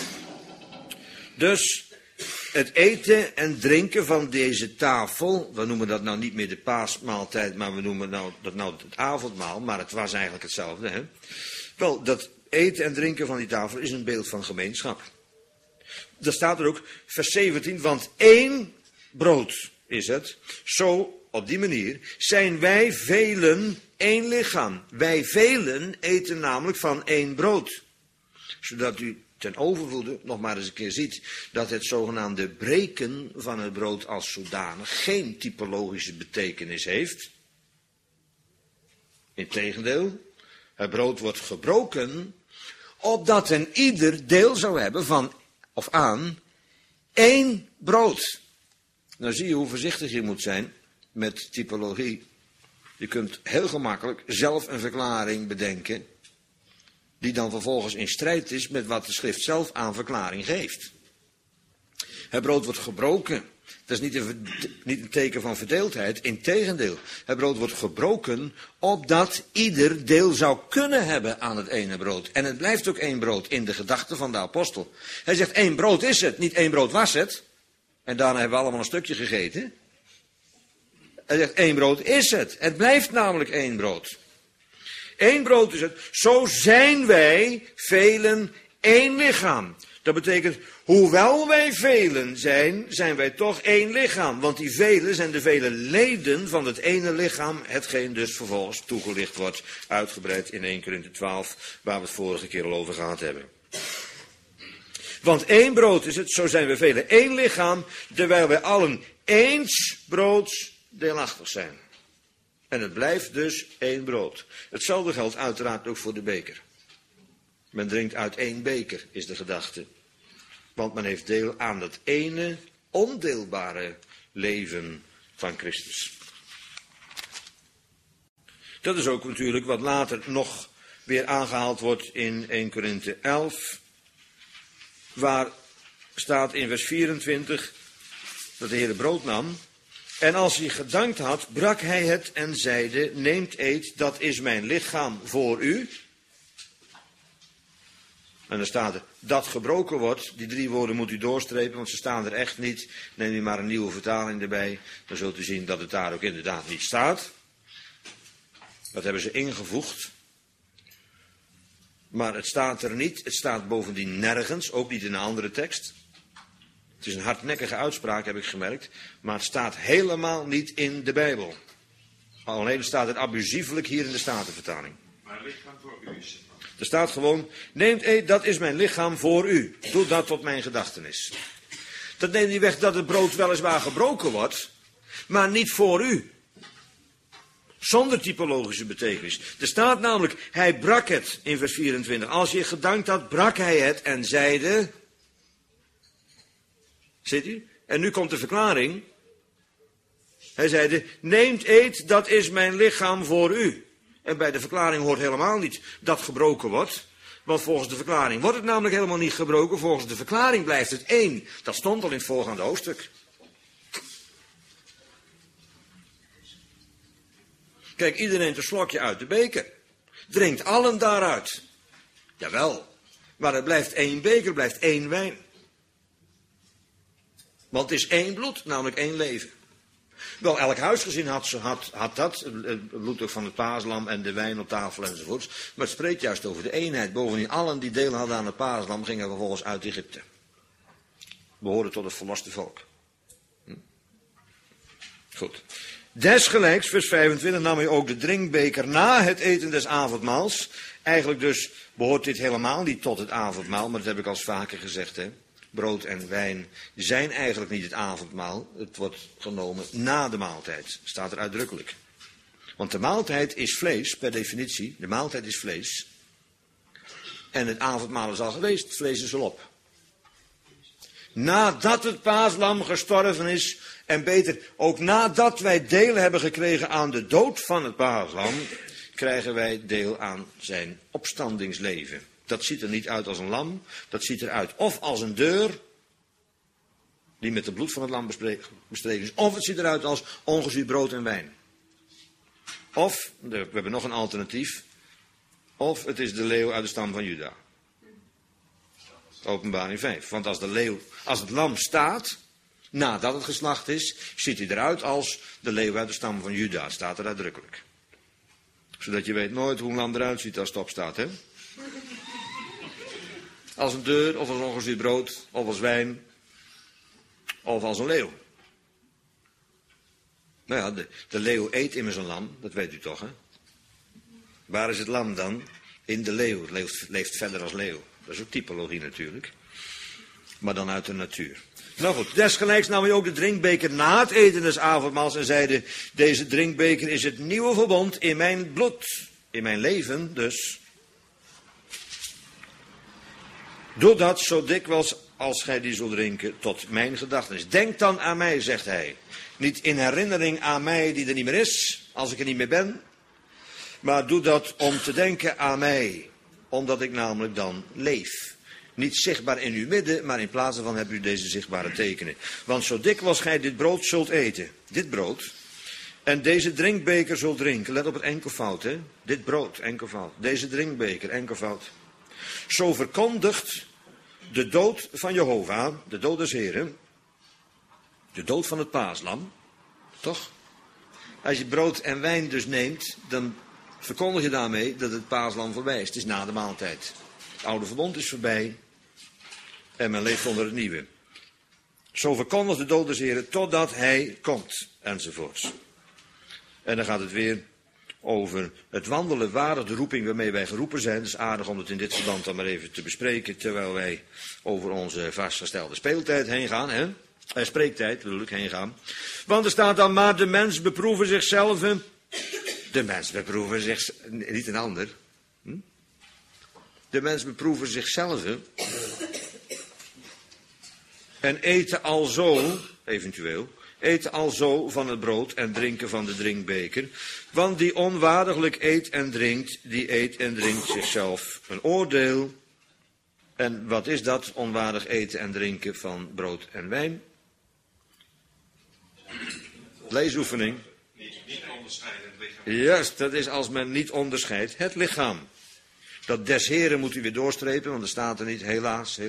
Dus het eten en drinken van deze tafel, we noemen dat nou niet meer de paasmaaltijd, maar we noemen dat nou het avondmaal, maar het was eigenlijk hetzelfde. Hè? Wel, dat eten en drinken van die tafel is een beeld van gemeenschap. Daar staat er ook, vers 17, want één brood is het. Zo, op die manier, zijn wij velen één lichaam. Wij velen eten namelijk van één brood. Zodat u ten overvloede nog maar eens een keer ziet dat het zogenaamde breken van het brood als zodanig geen typologische betekenis heeft. Integendeel, het brood wordt gebroken opdat een ieder deel zou hebben van of aan één brood. Nou zie je hoe voorzichtig je moet zijn met typologie. Je kunt heel gemakkelijk zelf een verklaring bedenken die dan vervolgens in strijd is met wat de schrift zelf aan verklaring geeft. Het brood wordt gebroken. Dat is niet een teken van verdeeldheid. Integendeel, het brood wordt gebroken opdat ieder deel zou kunnen hebben aan het ene brood. En het blijft ook één brood in de gedachten van de apostel. Hij zegt één brood is het, niet één brood was het. En daarna hebben we allemaal een stukje gegeten. Hij zegt één brood is het. Het blijft namelijk één brood. Eén brood is het. Zo zijn wij velen één lichaam. Dat betekent, hoewel wij velen zijn, zijn wij toch één lichaam. Want die velen zijn de vele leden van het ene lichaam. Hetgeen dus vervolgens toegelicht wordt, uitgebreid in 1 Korinthe 12, waar we het vorige keer al over gehad hebben. Want één brood is het, zo zijn we velen één lichaam, terwijl wij allen ééns broods deelachtig zijn. En het blijft dus één brood. Hetzelfde geldt uiteraard ook voor de beker. Men drinkt uit één beker, is de gedachte. Want men heeft deel aan dat ene ondeelbare leven van Christus. Dat is ook natuurlijk wat later nog weer aangehaald wordt in 1 Korinthe 11. Waar staat in vers 24 dat de Heer brood nam. En als hij gedankt had, brak hij het en zeide, neemt eet, dat is mijn lichaam voor u. En dan staat er, dat gebroken wordt. Die 3 woorden moet u doorstrepen, want ze staan er echt niet. Neem u maar een nieuwe vertaling erbij. Dan zult u zien dat het daar ook inderdaad niet staat. Dat hebben ze ingevoegd. Maar het staat er niet. Het staat bovendien nergens, ook niet in een andere tekst. Het is een hardnekkige uitspraak, heb ik gemerkt. Maar het staat helemaal niet in de Bijbel. Alleen staat het abusieflijk hier in de Statenvertaling. Maar lichaam voor u is het. Er staat gewoon, neemt eet, dat is mijn lichaam voor u. Doe dat tot mijn gedachtenis. Dat neemt niet weg dat het brood weliswaar gebroken wordt, maar niet voor u. Zonder typologische betekenis. Er staat namelijk, hij brak het in vers 24. Als je gedankt had, brak hij het en zeide... Ziet u? En nu komt de verklaring. Hij zeide, neemt eet, dat is mijn lichaam voor u. En bij de verklaring hoort helemaal niet dat gebroken wordt. Want volgens de verklaring wordt het namelijk helemaal niet gebroken. Volgens de verklaring blijft het één. Dat stond al in het voorgaande hoofdstuk. Kijk, iedereen neemt een slokje uit de beker. Drinkt allen daaruit. Jawel. Maar het blijft één beker, blijft één wijn. Want het is één bloed, namelijk één leven. Wel, elk huisgezin had dat, het bloed van het paaslam en de wijn op tafel enzovoorts. Maar het spreekt juist over de eenheid. Bovendien, allen die deel hadden aan het paaslam gingen vervolgens uit Egypte. Behoorden tot het verloste volk. Goed. Desgelijks, vers 25, nam hij ook de drinkbeker na het eten des avondmaals. Eigenlijk dus behoort dit helemaal niet tot het avondmaal, maar dat heb ik al vaker gezegd, hè. Brood en wijn zijn eigenlijk niet het avondmaal. Het wordt genomen na de maaltijd. Staat er uitdrukkelijk. Want de maaltijd is vlees, per definitie. De maaltijd is vlees. En het avondmaal is al geweest. Het vlees is al op. Nadat het paaslam gestorven is. En beter, ook nadat wij deel hebben gekregen aan de dood van het paaslam. Krijgen wij deel aan zijn opstandingsleven. Dat ziet er niet uit als een lam. Dat ziet eruit of als een deur. Die met het bloed van het lam bestreken is. Of het ziet eruit als ongezuurd brood en wijn. Of, we hebben nog een alternatief. Of het is de leeuw uit de stam van Juda. Openbaring 5. Want als het lam staat, nadat het geslacht is, ziet hij eruit als de leeuw uit de stam van Juda. Staat er uitdrukkelijk. Zodat je weet nooit hoe een lam eruit ziet als het opstaat, hè? Als een deur, of als ongezuurd brood, of als wijn, of als een leeuw. Nou ja, de leeuw eet immers een lam, dat weet u toch, hè? Waar is het lam dan? In de leeuw. Het leeft verder als leeuw. Dat is ook typologie natuurlijk. Maar dan uit de natuur. Nou goed, desgelijks nam hij ook de drinkbeker na het eten des avondmaals en zeide: deze drinkbeker is het nieuwe verbond in mijn bloed, in mijn leven dus. Doe dat zo dikwijls als gij die zult drinken tot mijn gedachtenis. Denk dan aan mij, zegt hij. Niet in herinnering aan mij die er niet meer is, als ik er niet meer ben. Maar doe dat om te denken aan mij, omdat ik namelijk dan leef. Niet zichtbaar in uw midden, maar in plaats daarvan hebt u deze zichtbare tekenen. Want zo dikwijls gij dit brood zult eten, dit brood, en deze drinkbeker zult drinken, let op het enkelvoud, hè. Dit brood, enkelvoud. Deze drinkbeker, enkelvoud. Zo verkondigt de dood van Jehovah, de dood des Heren, de dood van het paaslam, toch? Als je brood en wijn dus neemt, dan verkondig je daarmee dat het paaslam voorbij is. Het is na de maaltijd. Het oude verbond is voorbij en men leeft onder het nieuwe. Zo verkondigt de dood des Heren totdat hij komt, enzovoorts. En dan gaat het weer over het wandelen waardig de roeping waarmee wij geroepen zijn. Het is aardig om het in dit verband dan maar even te bespreken, terwijl wij over onze vastgestelde speeltijd heen gaan, hè? Spreektijd bedoel ik, heen gaan. Want er staat dan: maar de mens beproeven zichzelf. De mens beproeven zich, niet een ander. De mens beproeven zichzelf. En eten alzo, eventueel, eten alzo van het brood en drinken van de drinkbeker. Want die onwaardiglijk eet en drinkt, die eet en drinkt zichzelf een oordeel. En wat is dat, onwaardig eten en drinken van brood en wijn? Leesoefening. Niet onderscheiden het lichaam. Juist, dat is als men niet onderscheidt het lichaam. Dat des Heren moet u weer doorstrepen, want er staat er niet, helaas.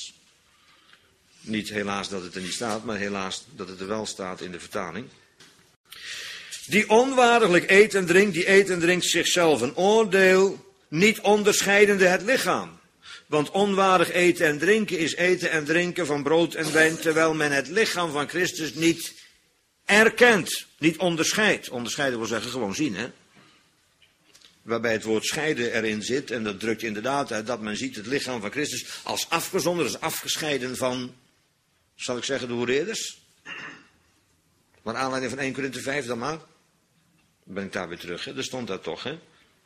Niet helaas dat het er niet staat, maar helaas dat het er wel staat in de vertaling. Die onwaardiglijk eet en drinkt, die eet en drinkt zichzelf een oordeel, niet onderscheidende het lichaam. Want onwaardig eten en drinken is eten en drinken van brood en wijn, terwijl men het lichaam van Christus niet erkent, niet onderscheidt. Onderscheiden wil zeggen gewoon zien, hè. Waarbij het woord scheiden erin zit, en dat drukt inderdaad uit dat men ziet het lichaam van Christus als afgezonderd, als afgescheiden van, zal ik zeggen, de hoereerders. Maar aanleiding van 1 Korinthe 5 dan maar. Dan ben ik daar weer terug, hè. Dat stond daar toch, hè.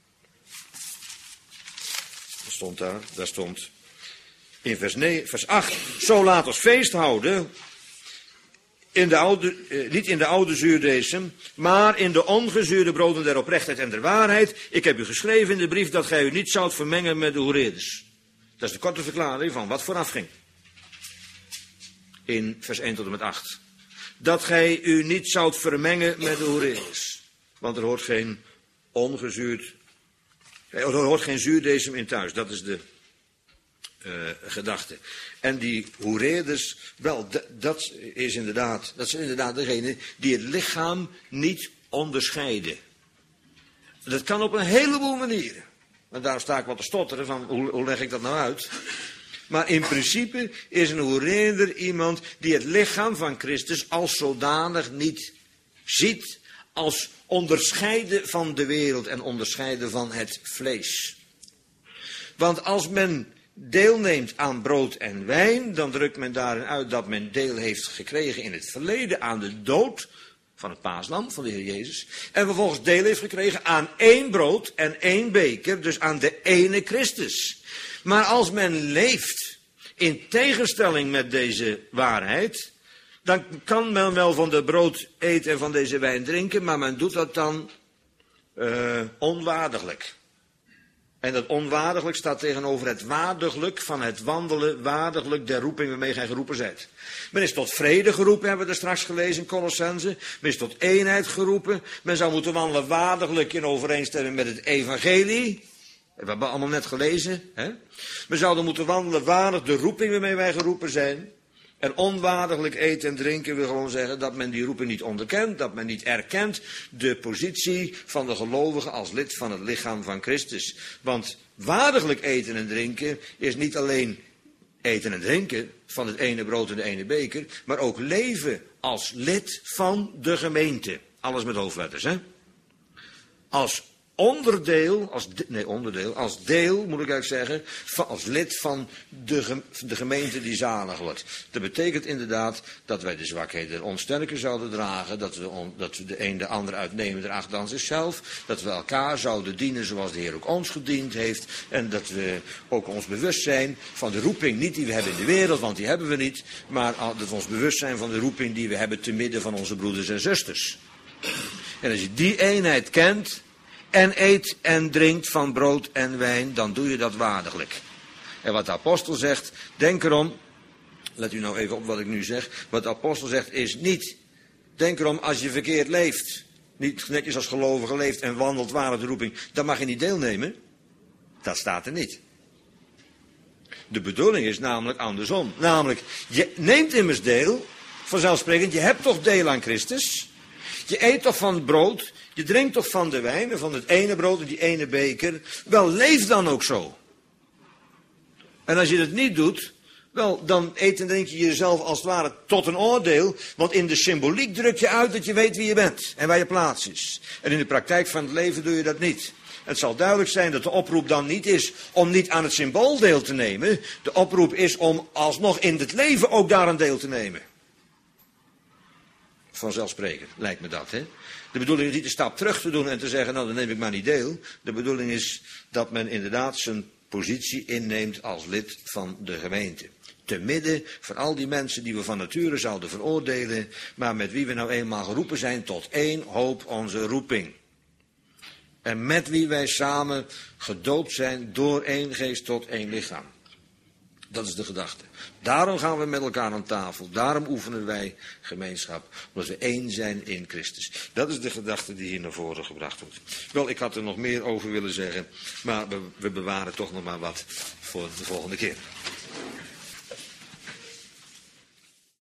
Daar stond in vers 8, zo laat ons feest houden, niet in de oude zuurdesem, maar in de ongezuurde broden der oprechtheid en der waarheid. Ik heb u geschreven in de brief dat gij u niet zoudt vermengen met de hoereerders. Dat is de korte verklaring van wat vooraf ging. In vers 1 tot en met 8. Dat gij u niet zoudt vermengen met de hoereerders. Want er hoort geen ongezuurd, er hoort geen zuurdesem in thuis. Dat is gedachte. En die hoereerders, wel, dat zijn inderdaad degenen die het lichaam niet onderscheiden. Dat kan op een heleboel manieren. En daarom sta ik wat te stotteren van, hoe leg ik dat nou uit? Maar in principe is een hoereerder iemand die het lichaam van Christus als zodanig niet ziet, als onderscheiden van de wereld en onderscheiden van het vlees. Want als men deelneemt aan brood en wijn, dan drukt men daarin uit dat men deel heeft gekregen in het verleden aan de dood van het paaslam, van de Heer Jezus. En vervolgens deel heeft gekregen aan één brood en één beker, dus aan de ene Christus. Maar als men leeft in tegenstelling met deze waarheid, dan kan men wel van de brood eten en van deze wijn drinken, maar men doet dat dan onwaardiglijk. En dat onwaardiglijk staat tegenover het waardiglijk van het wandelen, waardiglijk der roeping waarmee gij geroepen zijt. Men is tot vrede geroepen, hebben we er straks gelezen in Colossense. Men is tot eenheid geroepen. Men zou moeten wandelen waardiglijk in overeenstemming met het evangelie. Dat hebben we allemaal net gelezen. Hè? We zouden moeten wandelen waardig de roeping waarmee wij geroepen zijn. En onwaardiglijk eten en drinken wil gewoon zeggen dat men die roeping niet onderkent, dat men niet erkent de positie van de gelovige als lid van het lichaam van Christus. Want waardiglijk eten en drinken is niet alleen eten en drinken van het ene brood en de ene beker, maar ook leven als lid van de gemeente. Alles met hoofdletters, hè? Als als deel, moet ik eigenlijk zeggen, als lid van de gemeente die zalig wordt. Dat betekent inderdaad dat wij de zwakheden ons sterker zouden dragen, dat we de een de ander uitnemen erachter dan zichzelf, dat we elkaar zouden dienen zoals de Heer ook ons gediend heeft, en dat we ook ons bewust zijn van de roeping, niet die we hebben in de wereld, want die hebben we niet, maar dat we ons bewust zijn van de roeping die we hebben te midden van onze broeders en zusters. En als je die eenheid kent en eet en drinkt van brood en wijn, dan doe je dat waardiglijk. En wat de apostel zegt, denk erom, let u nou even op wat ik nu zeg, wat de apostel zegt is niet, denk erom als je verkeerd leeft, niet netjes als gelovige leeft en wandelt waardig de roeping, dan mag je niet deelnemen. Dat staat er niet. De bedoeling is namelijk andersom. Namelijk, je neemt immers deel, vanzelfsprekend, je hebt toch deel aan Christus, je eet toch van het brood, je drinkt toch van de wijn en van het ene brood en die ene beker. Wel, leef dan ook zo. En als je dat niet doet, wel, dan eet en drink je jezelf als het ware tot een oordeel. Want in de symboliek druk je uit dat je weet wie je bent en waar je plaats is. En in de praktijk van het leven doe je dat niet. Het zal duidelijk zijn dat de oproep dan niet is om niet aan het symbool deel te nemen. De oproep is om alsnog in het leven ook daar een deel te nemen. Vanzelfsprekend, lijkt me dat, hè. De bedoeling is niet een stap terug te doen en te zeggen, nou dan neem ik maar niet deel. De bedoeling is dat men inderdaad zijn positie inneemt als lid van de gemeente. Te midden van al die mensen die we van nature zouden veroordelen, maar met wie we nou eenmaal geroepen zijn tot één hoop onze roeping. En met wie wij samen gedoopt zijn door één geest tot één lichaam. Dat is de gedachte. Daarom gaan we met elkaar aan tafel. Daarom oefenen wij gemeenschap. Omdat we één zijn in Christus. Dat is de gedachte die hier naar voren gebracht wordt. Wel, ik had er nog meer over willen zeggen. Maar we bewaren toch nog maar wat voor de volgende keer.